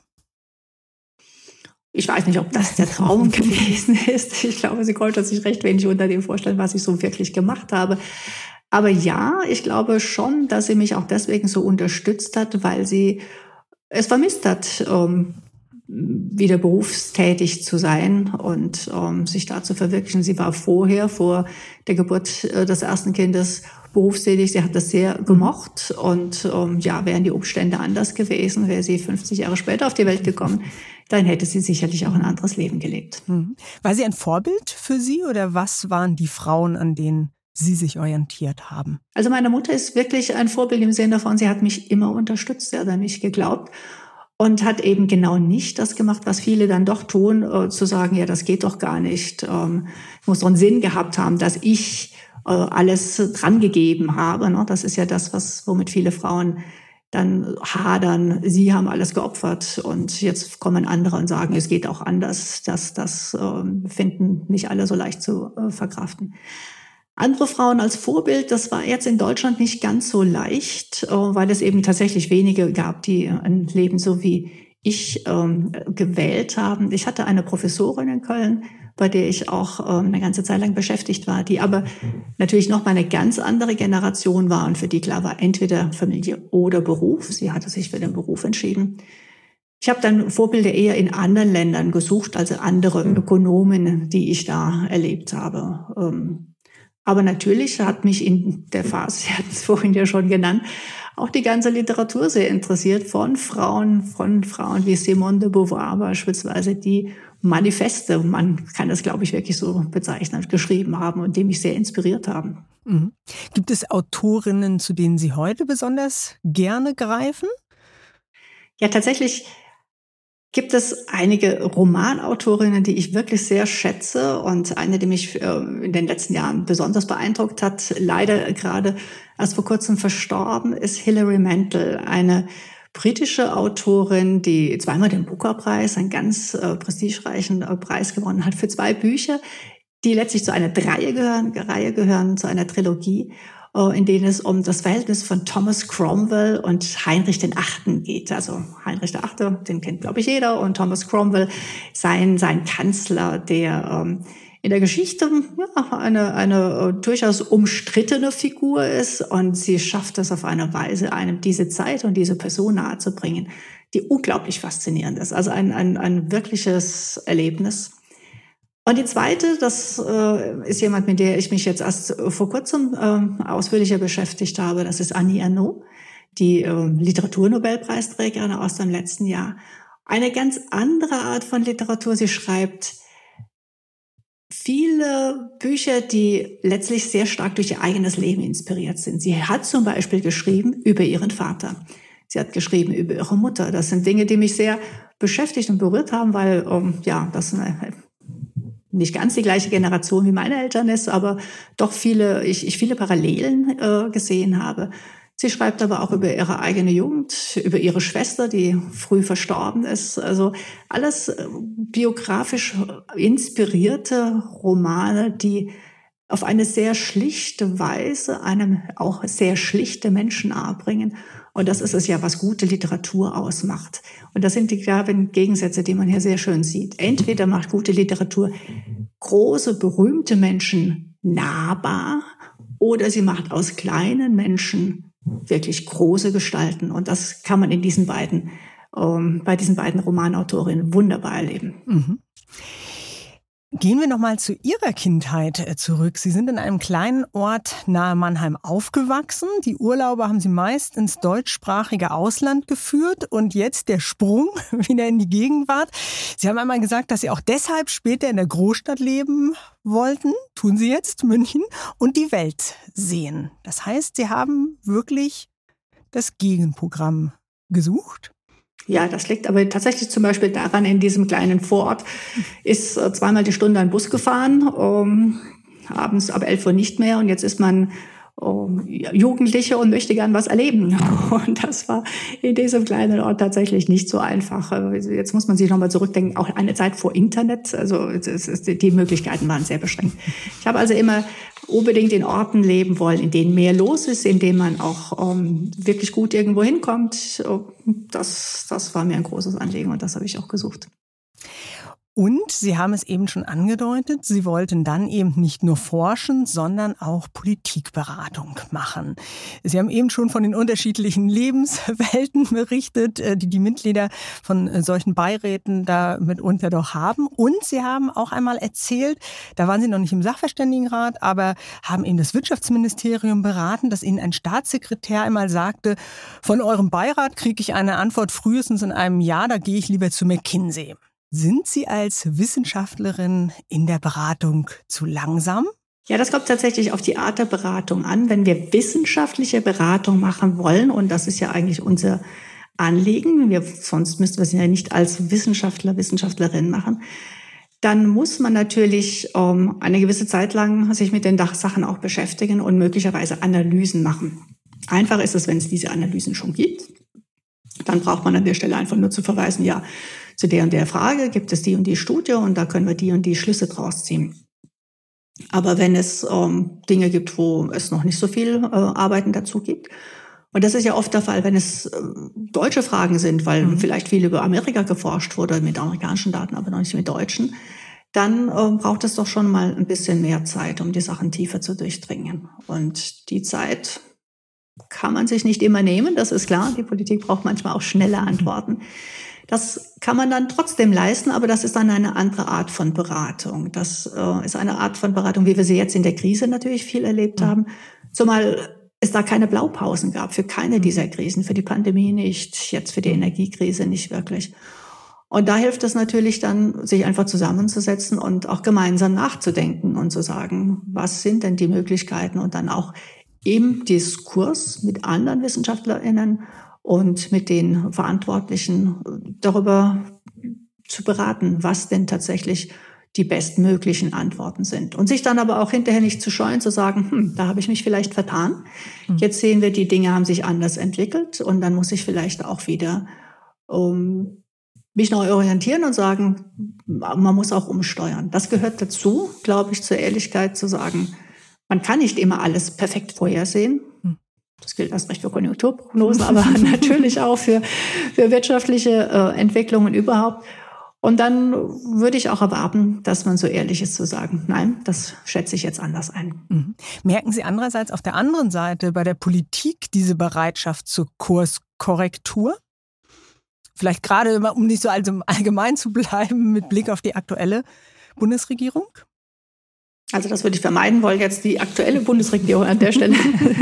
Ich weiß nicht, ob das der Traum gewesen ist. Ich glaube, sie konnte sich recht wenig unter dem vorstellen, was ich so wirklich gemacht habe. Aber ja, ich glaube schon, dass sie mich auch deswegen so unterstützt hat, weil sie es vermisst hat, wieder berufstätig zu sein und sich da zu verwirklichen. Sie war vor der Geburt des ersten Kindes berufstätig. Sie hat das sehr gemocht und wären die Umstände anders gewesen, wäre sie 50 Jahre später auf die Welt gekommen, dann hätte sie sicherlich auch ein anderes Leben gelebt. War sie ein Vorbild für Sie oder was waren die Frauen, an denen Sie sich orientiert haben? Also meine Mutter ist wirklich ein Vorbild im Sinne davon, sie hat mich immer unterstützt, sie hat an mich geglaubt und hat eben genau nicht das gemacht, was viele dann doch tun, zu sagen, ja, das geht doch gar nicht. Muss so einen Sinn gehabt haben, dass ich alles dran gegeben habe. Ne? Das ist ja das, womit viele Frauen dann hadern. Sie haben alles geopfert und jetzt kommen andere und sagen, es geht auch anders. Das finden nicht alle so leicht zu verkraften. Andere Frauen als Vorbild, das war jetzt in Deutschland nicht ganz so leicht, weil es eben tatsächlich wenige gab, die ein Leben so wie ich gewählt haben. Ich hatte eine Professorin in Köln, bei der ich auch eine ganze Zeit lang beschäftigt war, die aber natürlich noch mal eine ganz andere Generation war und für die klar war, entweder Familie oder Beruf. Sie hatte sich für den Beruf entschieden. Ich habe dann Vorbilder eher in anderen Ländern gesucht, also andere Ökonomen, die ich da erlebt habe. Aber natürlich hat mich in der Phase, Sie hatten es vorhin ja schon genannt, auch die ganze Literatur sehr interessiert von Frauen wie Simone de Beauvoir beispielsweise, die Manifeste, man kann das, glaube ich, wirklich so bezeichnen, geschrieben haben und die mich sehr inspiriert haben. Mhm. Gibt es Autorinnen, zu denen Sie heute besonders gerne greifen? Ja, tatsächlich gibt es einige Romanautorinnen, die ich wirklich sehr schätze und eine, die mich in den letzten Jahren besonders beeindruckt hat, leider gerade erst vor kurzem verstorben, ist Hilary Mantel, eine britische Autorin, die zweimal den Booker-Preis, einen ganz prestigereichen Preis gewonnen hat für 2 Bücher, die letztlich zu einer Reihe gehören, zu einer Trilogie, in denen es um das Verhältnis von Thomas Cromwell und Heinrich VIII. geht. Also Heinrich VIII, den kennt, glaube ich, jeder, und Thomas Cromwell, sein Kanzler, der in der Geschichte eine durchaus umstrittene Figur ist. Und sie schafft es auf eine Weise, einem diese Zeit und diese Person nahezubringen, die unglaublich faszinierend ist. Also ein wirkliches Erlebnis. Und die zweite, das ist jemand, mit der ich mich jetzt erst vor kurzem ausführlicher beschäftigt habe. Das ist Annie Ernaux, die Literaturnobelpreisträgerin aus dem letzten Jahr. Eine ganz andere Art von Literatur. Sie schreibt viele Bücher, die letztlich sehr stark durch ihr eigenes Leben inspiriert sind. Sie hat zum Beispiel geschrieben über ihren Vater. Sie hat geschrieben über ihre Mutter. Das sind Dinge, die mich sehr beschäftigt und berührt haben, weil das nicht ganz die gleiche Generation wie meine Eltern ist, aber doch ich viele Parallelen gesehen habe. Sie schreibt aber auch über ihre eigene Jugend, über ihre Schwester, die früh verstorben ist. Also alles biografisch inspirierte Romane, die auf eine sehr schlichte Weise einem auch sehr schlichte Menschen nahebringen Und das ist es ja, was gute Literatur ausmacht. Und das sind die klaren Gegensätze, die man hier sehr schön sieht. Entweder macht gute Literatur große, berühmte Menschen nahbar, oder sie macht aus kleinen Menschen wirklich große Gestalten. Und das kann man in diesen beiden, bei diesen beiden Romanautorinnen wunderbar erleben. Mhm. Gehen wir nochmal zu Ihrer Kindheit zurück. Sie sind in einem kleinen Ort nahe Mannheim aufgewachsen. Die Urlaube haben Sie meist ins deutschsprachige Ausland geführt und jetzt der Sprung wieder in die Gegenwart. Sie haben einmal gesagt, dass Sie auch deshalb später in der Großstadt leben wollten, tun Sie jetzt, München, und die Welt sehen. Das heißt, Sie haben wirklich das Gegenprogramm gesucht? Ja, das liegt aber tatsächlich zum Beispiel daran, in diesem kleinen Vorort ist zweimal die Stunde ein Bus gefahren, abends ab 11 Uhr nicht mehr, und jetzt ist man Jugendliche und möchte gern was erleben. Und das war in diesem kleinen Ort tatsächlich nicht so einfach. Jetzt muss man sich nochmal zurückdenken, auch eine Zeit vor Internet, also die Möglichkeiten waren sehr beschränkt. Ich habe also immer unbedingt in Orten leben wollen, in denen mehr los ist, in denen man auch wirklich gut irgendwo hinkommt. Das war mir ein großes Anliegen und das habe ich auch gesucht. Und Sie haben es eben schon angedeutet, Sie wollten dann eben nicht nur forschen, sondern auch Politikberatung machen. Sie haben eben schon von den unterschiedlichen Lebenswelten berichtet, die die Mitglieder von solchen Beiräten da mitunter doch haben. Und Sie haben auch einmal erzählt, da waren Sie noch nicht im Sachverständigenrat, aber haben eben das Wirtschaftsministerium beraten, dass Ihnen ein Staatssekretär einmal sagte, von eurem Beirat kriege ich eine Antwort frühestens in einem Jahr, da gehe ich lieber zu McKinsey. Sind Sie als Wissenschaftlerin in der Beratung zu langsam? Ja, das kommt tatsächlich auf die Art der Beratung an. Wenn wir wissenschaftliche Beratung machen wollen, und das ist ja eigentlich unser Anliegen, sonst müssten wir es ja nicht als Wissenschaftler, Wissenschaftlerin machen, dann muss man natürlich eine gewisse Zeit lang sich mit den Sachen auch beschäftigen und möglicherweise Analysen machen. Einfach ist es, wenn es diese Analysen schon gibt. Dann braucht man an der Stelle einfach nur zu verweisen, ja, zu der und der Frage gibt es die und die Studie und da können wir die und die Schlüsse draus ziehen. Aber wenn es Dinge gibt, wo es noch nicht so viel Arbeiten dazu gibt, und das ist ja oft der Fall, wenn es deutsche Fragen sind, weil vielleicht viel über Amerika geforscht wurde, mit amerikanischen Daten, aber noch nicht mit deutschen, dann braucht es doch schon mal ein bisschen mehr Zeit, um die Sachen tiefer zu durchdringen. Und die Zeit kann man sich nicht immer nehmen, das ist klar. Die Politik braucht manchmal auch schnelle Antworten. Das kann man dann trotzdem leisten, aber das ist dann eine andere Art von Beratung. Das ist eine Art von Beratung, wie wir sie jetzt in der Krise natürlich viel erlebt haben. Zumal es da keine Blaupausen gab für keine dieser Krisen, für die Pandemie nicht, jetzt für die Energiekrise nicht wirklich. Und da hilft es natürlich dann, sich einfach zusammenzusetzen und auch gemeinsam nachzudenken und zu sagen, was sind denn die Möglichkeiten, und dann auch im Diskurs mit anderen WissenschaftlerInnen und mit den Verantwortlichen darüber zu beraten, was denn tatsächlich die bestmöglichen Antworten sind. Und sich dann aber auch hinterher nicht zu scheuen, zu sagen, da habe ich mich vielleicht vertan. Jetzt sehen wir, die Dinge haben sich anders entwickelt und dann muss ich vielleicht auch wieder mich neu orientieren und sagen, man muss auch umsteuern. Das gehört dazu, glaube ich, zur Ehrlichkeit zu sagen, man kann nicht immer alles perfekt vorhersehen. Das gilt erst recht für Konjunkturprognosen, aber natürlich auch für wirtschaftliche Entwicklungen überhaupt. Und dann würde ich auch erwarten, dass man so ehrlich ist zu sagen, nein, das schätze ich jetzt anders ein. Merken Sie andererseits auf der anderen Seite bei der Politik diese Bereitschaft zur Kurskorrektur? Vielleicht gerade, um nicht so allgemein zu bleiben, mit Blick auf die aktuelle Bundesregierung? Also das würde ich vermeiden wollen, jetzt die aktuelle Bundesregierung an der Stelle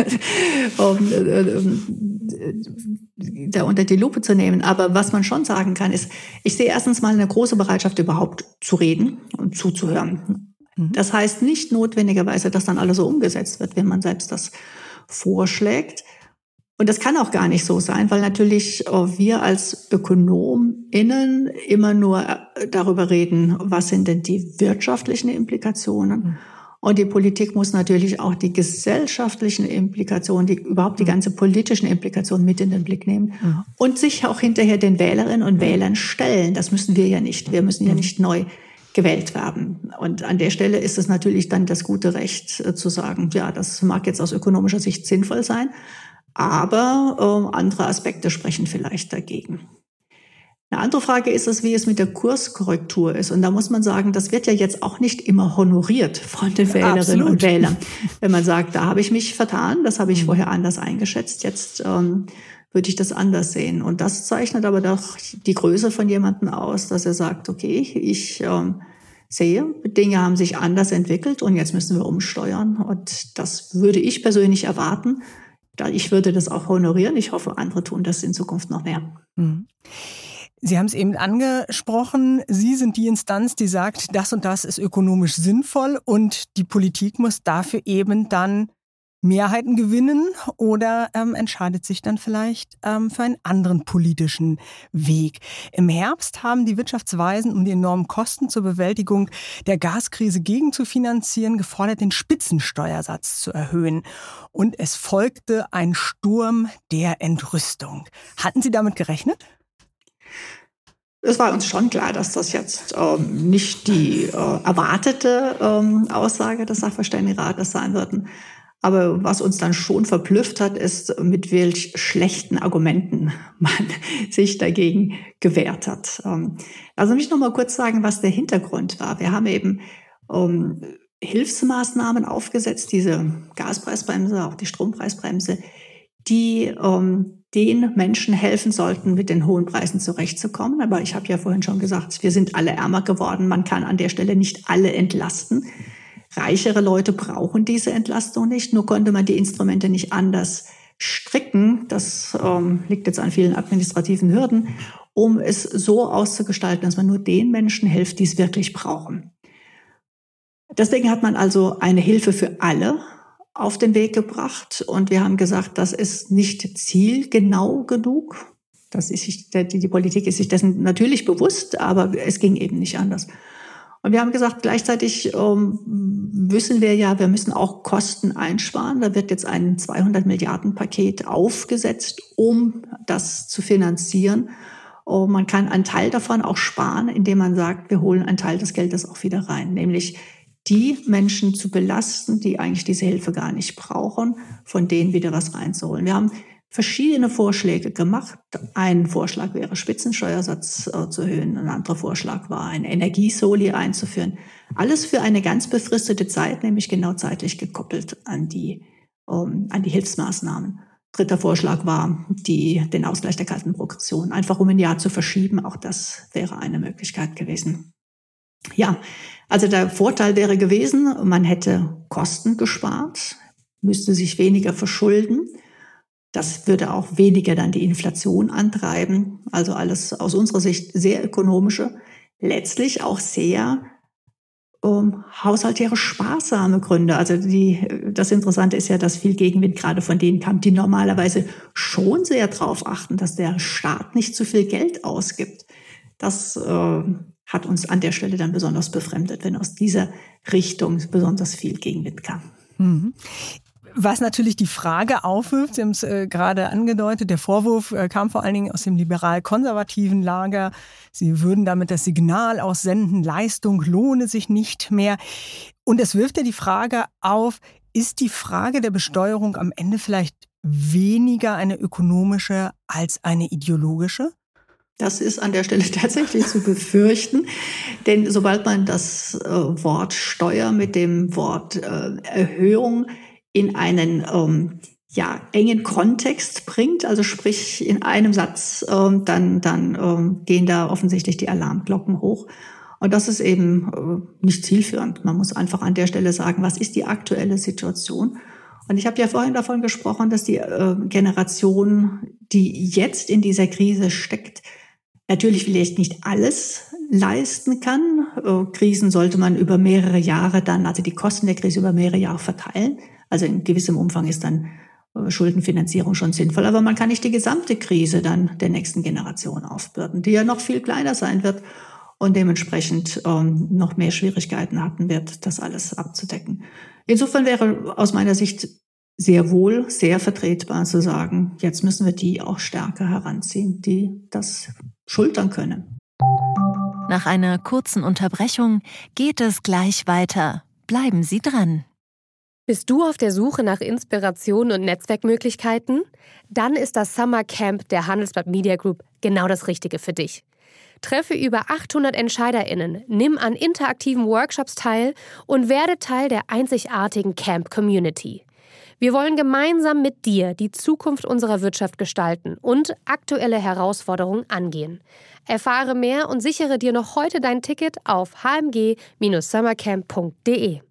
da unter die Lupe zu nehmen. Aber was man schon sagen kann, ist, ich sehe erstens mal eine große Bereitschaft, überhaupt zu reden und zuzuhören. Das heißt nicht notwendigerweise, dass dann alles so umgesetzt wird, wenn man selbst das vorschlägt. Und das kann auch gar nicht so sein, weil natürlich wir als ÖkonomInnen immer nur darüber reden, was sind denn die wirtschaftlichen Implikationen. Und die Politik muss natürlich auch die gesellschaftlichen Implikationen, überhaupt die ganze politischen Implikationen mit in den Blick nehmen und sich auch hinterher den Wählerinnen und Wählern stellen. Das müssen wir ja nicht. Wir müssen ja nicht neu gewählt werden. Und an der Stelle ist es natürlich dann das gute Recht zu sagen, ja, das mag jetzt aus ökonomischer Sicht sinnvoll sein, Aber andere Aspekte sprechen vielleicht dagegen. Eine andere Frage ist es, wie es mit der Kurskorrektur ist. Und da muss man sagen, das wird ja jetzt auch nicht immer honoriert von den Wählerinnen und Wählern. Wenn man sagt, da habe ich mich vertan, das habe ich vorher anders eingeschätzt, jetzt würde ich das anders sehen. Und das zeichnet aber doch die Größe von jemandem aus, dass er sagt, okay, ich sehe, Dinge haben sich anders entwickelt und jetzt müssen wir umsteuern. Und das würde ich persönlich erwarten. Ich würde das auch honorieren. Ich hoffe, andere tun das in Zukunft noch mehr. Sie haben es eben angesprochen, Sie sind die Instanz, die sagt, das und das ist ökonomisch sinnvoll und die Politik muss dafür eben dann Mehrheiten gewinnen oder entscheidet sich dann vielleicht für einen anderen politischen Weg. Im Herbst haben die Wirtschaftsweisen, um die enormen Kosten zur Bewältigung der Gaskrise gegenzufinanzieren, gefordert, den Spitzensteuersatz zu erhöhen. Und es folgte ein Sturm der Entrüstung. Hatten Sie damit gerechnet? Es war uns schon klar, dass das jetzt nicht die erwartete Aussage des Sachverständigenrates sein wird. Aber was uns dann schon verblüfft hat, ist, mit welch schlechten Argumenten man sich dagegen gewehrt hat. Also mich noch mal kurz sagen, was der Hintergrund war. Wir haben eben Hilfsmaßnahmen aufgesetzt, diese Gaspreisbremse, auch die Strompreisbremse, die den Menschen helfen sollten, mit den hohen Preisen zurechtzukommen. Aber ich habe ja vorhin schon gesagt, wir sind alle ärmer geworden. Man kann an der Stelle nicht alle entlasten. Reichere Leute brauchen diese Entlastung nicht. Nur konnte man die Instrumente nicht anders stricken. Das liegt jetzt an vielen administrativen Hürden, um es so auszugestalten, dass man nur den Menschen hilft, die es wirklich brauchen. Deswegen hat man also eine Hilfe für alle auf den Weg gebracht. Und wir haben gesagt, das ist nicht zielgenau genug. Die Politik ist sich dessen natürlich bewusst, aber es ging eben nicht anders. Und wir haben gesagt, gleichzeitig wissen wir ja, wir müssen auch Kosten einsparen. Da wird jetzt ein 200 Milliarden Paket aufgesetzt, um das zu finanzieren. Und man kann einen Teil davon auch sparen, indem man sagt, wir holen einen Teil des Geldes auch wieder rein. Nämlich die Menschen zu belasten, die eigentlich diese Hilfe gar nicht brauchen, von denen wieder was reinzuholen. Wir haben verschiedene Vorschläge gemacht. Ein Vorschlag wäre, Spitzensteuersatz zu erhöhen. Ein anderer Vorschlag war, ein Energiesoli einzuführen. Alles für eine ganz befristete Zeit, nämlich genau zeitlich gekoppelt an die Hilfsmaßnahmen. Dritter Vorschlag war, den Ausgleich der kalten Progression einfach um ein Jahr zu verschieben. Auch das wäre eine Möglichkeit gewesen. Ja, also der Vorteil wäre gewesen, man hätte Kosten gespart, müsste sich weniger verschulden. Das würde auch weniger dann die Inflation antreiben. Also alles aus unserer Sicht sehr ökonomische, letztlich auch sehr haushalterisch sparsame Gründe. Also das Interessante ist ja, dass viel Gegenwind gerade von denen kam, die normalerweise schon sehr darauf achten, dass der Staat nicht zu viel Geld ausgibt. Das hat uns an der Stelle dann besonders befremdet, wenn aus dieser Richtung besonders viel Gegenwind kam. Mhm. Was natürlich die Frage aufwirft, Sie haben es gerade angedeutet, der Vorwurf kam vor allen Dingen aus dem liberal-konservativen Lager. Sie würden damit das Signal aussenden, Leistung lohne sich nicht mehr. Und es wirft ja die Frage auf, ist die Frage der Besteuerung am Ende vielleicht weniger eine ökonomische als eine ideologische? Das ist an der Stelle tatsächlich zu befürchten, denn sobald man das Wort Steuer mit dem Wort Erhöhung in einen engen Kontext bringt, also sprich in einem Satz, dann gehen da offensichtlich die Alarmglocken hoch. Und das ist eben nicht zielführend. Man muss einfach an der Stelle sagen, was ist die aktuelle Situation? Und ich habe ja vorhin davon gesprochen, dass die Generation, die jetzt in dieser Krise steckt, natürlich vielleicht nicht alles leisten kann. Krisen sollte man über mehrere Jahre also die Kosten der Krise über mehrere Jahre verteilen. Also in gewissem Umfang ist dann Schuldenfinanzierung schon sinnvoll. Aber man kann nicht die gesamte Krise dann der nächsten Generation aufbürden, die ja noch viel kleiner sein wird und dementsprechend noch mehr Schwierigkeiten hatten wird, das alles abzudecken. Insofern wäre aus meiner Sicht sehr wohl sehr vertretbar zu sagen, jetzt müssen wir die auch stärker heranziehen, die das schultern können. Nach einer kurzen Unterbrechung geht es gleich weiter. Bleiben Sie dran. Bist du auf der Suche nach Inspiration und Netzwerkmöglichkeiten? Dann ist das Summer Camp der Handelsblatt Media Group genau das Richtige für dich. Treffe über 800 EntscheiderInnen, nimm an interaktiven Workshops teil und werde Teil der einzigartigen Camp-Community. Wir wollen gemeinsam mit dir die Zukunft unserer Wirtschaft gestalten und aktuelle Herausforderungen angehen. Erfahre mehr und sichere dir noch heute dein Ticket auf hmg-summercamp.de.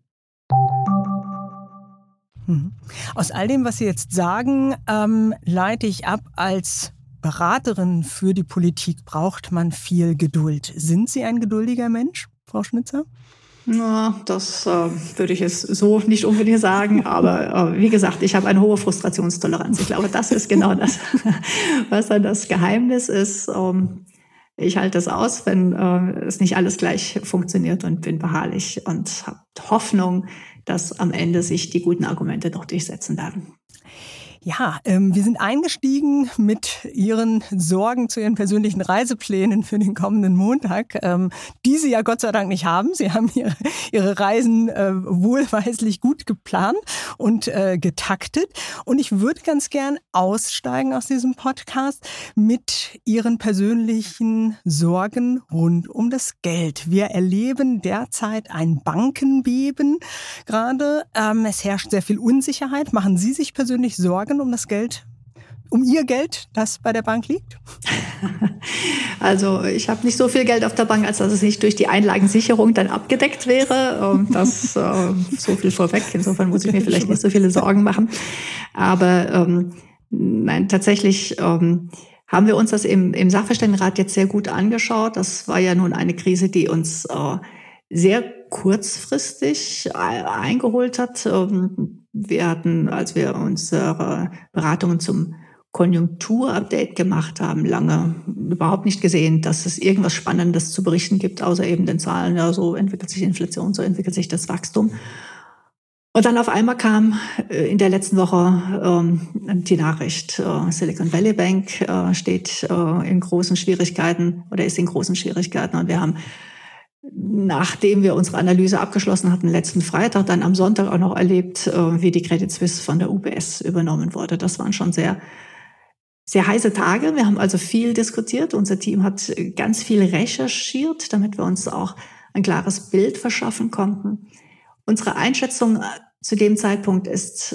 Aus all dem, was Sie jetzt sagen, leite ich ab, als Beraterin für die Politik braucht man viel Geduld. Sind Sie ein geduldiger Mensch, Frau Schnitzer? Na, das würde ich jetzt so nicht unbedingt sagen, aber wie gesagt, ich habe eine hohe Frustrationstoleranz. Ich glaube, das ist genau das, was dann das Geheimnis ist. Ich halte es aus, wenn es nicht alles gleich funktioniert, und bin beharrlich und habe Hoffnung, dass am Ende sich die guten Argumente doch durchsetzen werden. Ja, wir sind eingestiegen mit Ihren Sorgen zu Ihren persönlichen Reiseplänen für den kommenden Montag, die Sie ja Gott sei Dank nicht haben. Sie haben Ihre Reisen wohlweislich gut geplant und getaktet. Und ich würde ganz gern aussteigen aus diesem Podcast mit Ihren persönlichen Sorgen rund um das Geld. Wir erleben derzeit ein Bankenbeben gerade. Es herrscht sehr viel Unsicherheit. Machen Sie sich persönlich Sorgen um das Geld, um Ihr Geld, das bei der Bank liegt? Also ich habe nicht so viel Geld auf der Bank, als dass es nicht durch die Einlagensicherung dann abgedeckt wäre. Das so viel vorweg. Insofern muss ich mir vielleicht nicht so viele Sorgen machen. Aber nein, tatsächlich haben wir uns das im Sachverständigenrat jetzt sehr gut angeschaut. Das war ja nun eine Krise, die uns sehr kurzfristig eingeholt hat. Wir hatten, als wir unsere Beratungen zum Konjunkturupdate gemacht haben, lange überhaupt nicht gesehen, dass es irgendwas Spannendes zu berichten gibt, außer eben den Zahlen. Ja, so entwickelt sich Inflation, so entwickelt sich das Wachstum. Und dann auf einmal kam in der letzten Woche die Nachricht, Silicon Valley Bank steht in großen Schwierigkeiten oder ist in großen Schwierigkeiten. Und wir haben, nachdem wir unsere Analyse abgeschlossen hatten, letzten Freitag, dann am Sonntag auch noch erlebt, wie die Credit Suisse von der UBS übernommen wurde. Das waren schon sehr, sehr heiße Tage. Wir haben also viel diskutiert. Unser Team hat ganz viel recherchiert, damit wir uns auch ein klares Bild verschaffen konnten. Unsere Einschätzung zu dem Zeitpunkt ist,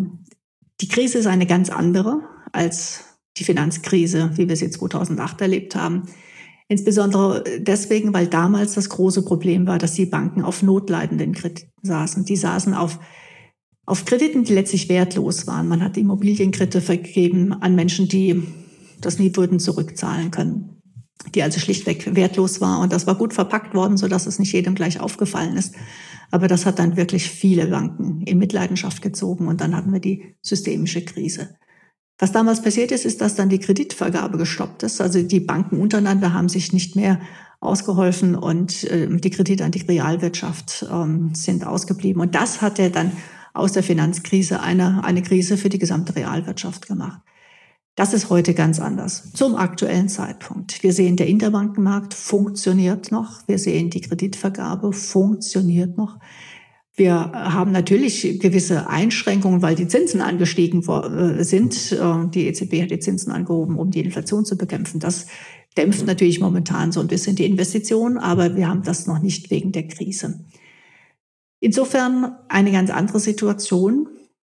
die Krise ist eine ganz andere als die Finanzkrise, wie wir sie 2008 erlebt haben. Insbesondere deswegen, weil damals das große Problem war, dass die Banken auf notleidenden Krediten saßen. Die saßen auf Krediten, die letztlich wertlos waren. Man hat Immobilienkredite vergeben an Menschen, die das nie würden zurückzahlen können, die also schlichtweg wertlos war. Und das war gut verpackt worden, sodass es nicht jedem gleich aufgefallen ist. Aber das hat dann wirklich viele Banken in Mitleidenschaft gezogen. Und dann hatten wir die systemische Krise. Was damals passiert ist, ist, dass dann die Kreditvergabe gestoppt ist. Also die Banken untereinander haben sich nicht mehr ausgeholfen und die Kredite an die Realwirtschaft sind ausgeblieben. Und das hat ja dann aus der Finanzkrise eine Krise für die gesamte Realwirtschaft gemacht. Das ist heute ganz anders. Zum aktuellen Zeitpunkt. Wir sehen, der Interbankenmarkt funktioniert noch. Wir sehen, die Kreditvergabe funktioniert noch. Wir haben natürlich gewisse Einschränkungen, weil die Zinsen angestiegen sind. Die EZB hat die Zinsen angehoben, um die Inflation zu bekämpfen. Das dämpft natürlich momentan so ein bisschen die Investitionen, aber wir haben das noch nicht wegen der Krise. Insofern eine ganz andere Situation.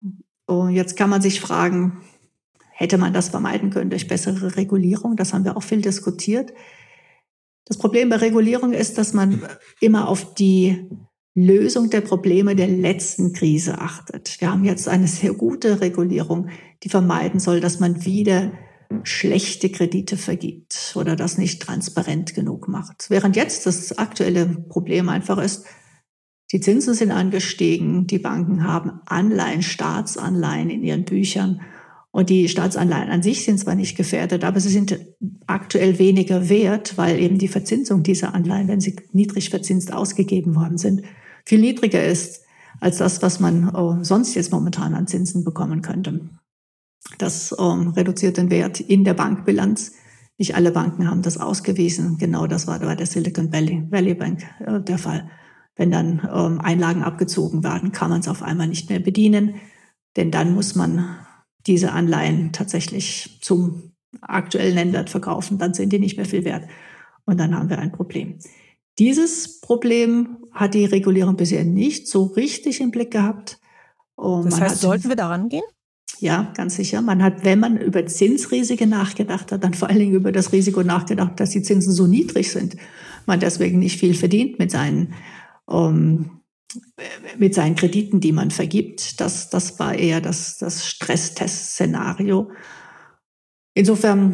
Jetzt kann man sich fragen, hätte man das vermeiden können durch bessere Regulierung? Das haben wir auch viel diskutiert. Das Problem bei Regulierung ist, dass man immer auf die Lösung der Probleme der letzten Krise achtet. Wir haben jetzt eine sehr gute Regulierung, die vermeiden soll, dass man wieder schlechte Kredite vergibt oder das nicht transparent genug macht. Während jetzt das aktuelle Problem einfach ist, die Zinsen sind angestiegen, die Banken haben Anleihen, Staatsanleihen in ihren Büchern und die Staatsanleihen an sich sind zwar nicht gefährdet, aber sie sind aktuell weniger wert, weil eben die Verzinsung dieser Anleihen, wenn sie niedrig verzinst ausgegeben worden sind, viel niedriger ist als das, was man sonst jetzt momentan an Zinsen bekommen könnte. Das reduziert den Wert in der Bankbilanz. Nicht alle Banken haben das ausgewiesen. Genau das war bei der Silicon Valley Bank der Fall. Wenn dann Einlagen abgezogen werden, kann man es auf einmal nicht mehr bedienen, denn dann muss man diese Anleihen tatsächlich zum aktuellen Nennwert verkaufen, dann sind die nicht mehr viel wert und dann haben wir ein Problem. Dieses Problem hat die Regulierung bisher nicht so richtig im Blick gehabt. Das heißt, sollten wir daran gehen? Ja, ganz sicher. Man hat, wenn man über Zinsrisiken nachgedacht hat, dann vor allen Dingen über das Risiko nachgedacht, dass die Zinsen so niedrig sind, man deswegen nicht viel verdient mit seinen Krediten, die man vergibt. Das war eher das Stresstest-Szenario. Insofern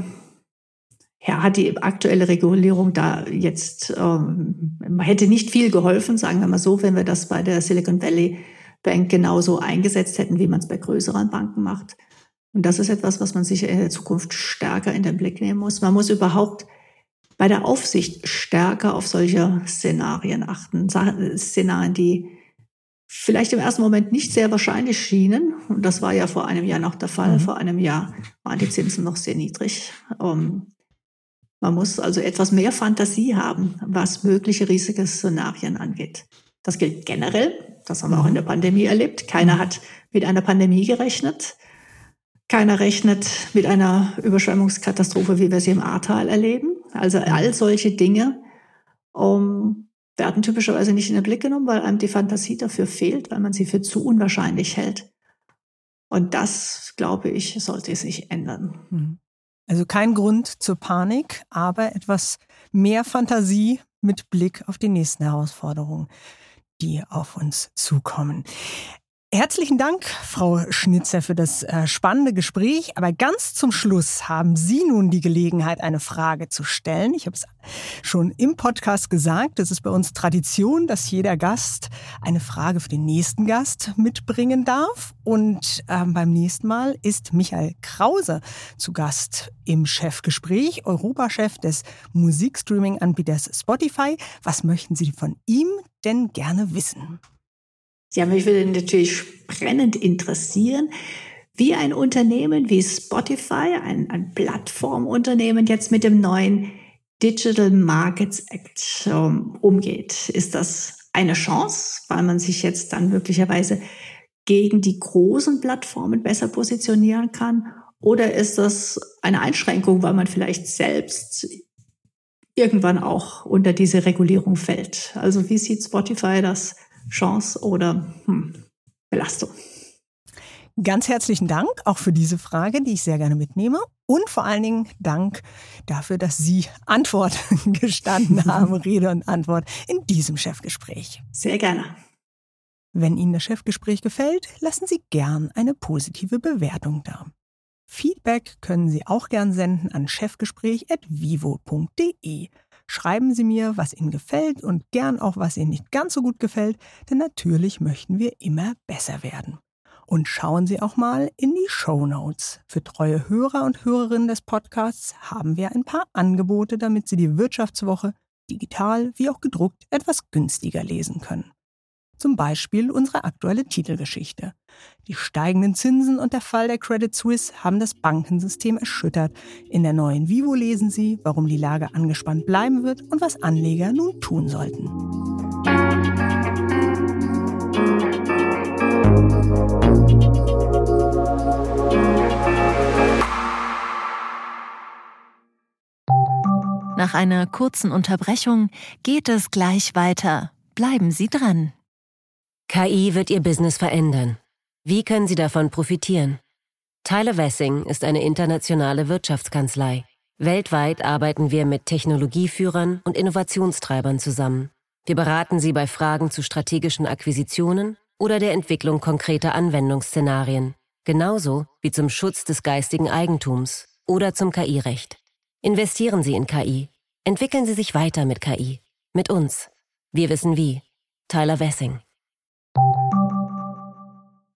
hat die aktuelle Regulierung da jetzt, hätte nicht viel geholfen, sagen wir mal so, wenn wir das bei der Silicon Valley Bank genauso eingesetzt hätten, wie man es bei größeren Banken macht. Und das ist etwas, was man sicher in der Zukunft stärker in den Blick nehmen muss. Man muss überhaupt bei der Aufsicht stärker auf solche Szenarien achten. Szenarien, die vielleicht im ersten Moment nicht sehr wahrscheinlich schienen. Und das war ja vor einem Jahr noch der Fall. Vor einem Jahr waren die Zinsen noch sehr niedrig. Man muss also etwas mehr Fantasie haben, was mögliche Risikoszenarien angeht. Das gilt generell. Das haben wir auch in der Pandemie erlebt. Keiner hat mit einer Pandemie gerechnet. Keiner rechnet mit einer Überschwemmungskatastrophe, wie wir sie im Ahrtal erleben. Also all solche Dinge werden typischerweise nicht in den Blick genommen, weil einem die Fantasie dafür fehlt, weil man sie für zu unwahrscheinlich hält. Und das, glaube ich, sollte sich ändern. Also kein Grund zur Panik, aber etwas mehr Fantasie mit Blick auf die nächsten Herausforderungen, die auf uns zukommen. Herzlichen Dank, Frau Schnitzer, für das spannende Gespräch. Aber ganz zum Schluss haben Sie nun die Gelegenheit, eine Frage zu stellen. Ich habe es schon im Podcast gesagt, es ist bei uns Tradition, dass jeder Gast eine Frage für den nächsten Gast mitbringen darf. Und beim nächsten Mal ist Michael Krause zu Gast im Chefgespräch, Europachef des Musikstreaming-Anbieters Spotify. Was möchten Sie von ihm denn gerne wissen? Ja, mich würde natürlich brennend interessieren, wie ein Unternehmen wie Spotify, ein Plattformunternehmen, jetzt mit dem neuen Digital Markets Act umgeht. Ist das eine Chance, weil man sich jetzt dann möglicherweise gegen die großen Plattformen besser positionieren kann? Oder ist das eine Einschränkung, weil man vielleicht selbst irgendwann auch unter diese Regulierung fällt? Also wie sieht Spotify das? Chance oder Belastung? Ganz herzlichen Dank auch für diese Frage, die ich sehr gerne mitnehme. Und vor allen Dingen Dank dafür, dass Sie Antwort gestanden haben, Rede und Antwort in diesem Chefgespräch. Sehr gerne. Wenn Ihnen das Chefgespräch gefällt, lassen Sie gern eine positive Bewertung da. Feedback können Sie auch gern senden an chefgespräch@vivo.de. Schreiben Sie mir, was Ihnen gefällt und gern auch, was Ihnen nicht ganz so gut gefällt, denn natürlich möchten wir immer besser werden. Und schauen Sie auch mal in die Shownotes. Für treue Hörer und Hörerinnen des Podcasts haben wir ein paar Angebote, damit Sie die Wirtschaftswoche digital wie auch gedruckt etwas günstiger lesen können. Zum Beispiel unsere aktuelle Titelgeschichte. Die steigenden Zinsen und der Fall der Credit Suisse haben das Bankensystem erschüttert. In der neuen Vivo lesen Sie, warum die Lage angespannt bleiben wird und was Anleger nun tun sollten. Nach einer kurzen Unterbrechung geht es gleich weiter. Bleiben Sie dran. KI wird Ihr Business verändern. Wie können Sie davon profitieren? Tyler Wessing ist eine internationale Wirtschaftskanzlei. Weltweit arbeiten wir mit Technologieführern und Innovationstreibern zusammen. Wir beraten Sie bei Fragen zu strategischen Akquisitionen oder der Entwicklung konkreter Anwendungsszenarien, genauso wie zum Schutz des geistigen Eigentums oder zum KI-Recht. Investieren Sie in KI. Entwickeln Sie sich weiter mit KI. Mit uns. Wir wissen wie. Tyler Wessing.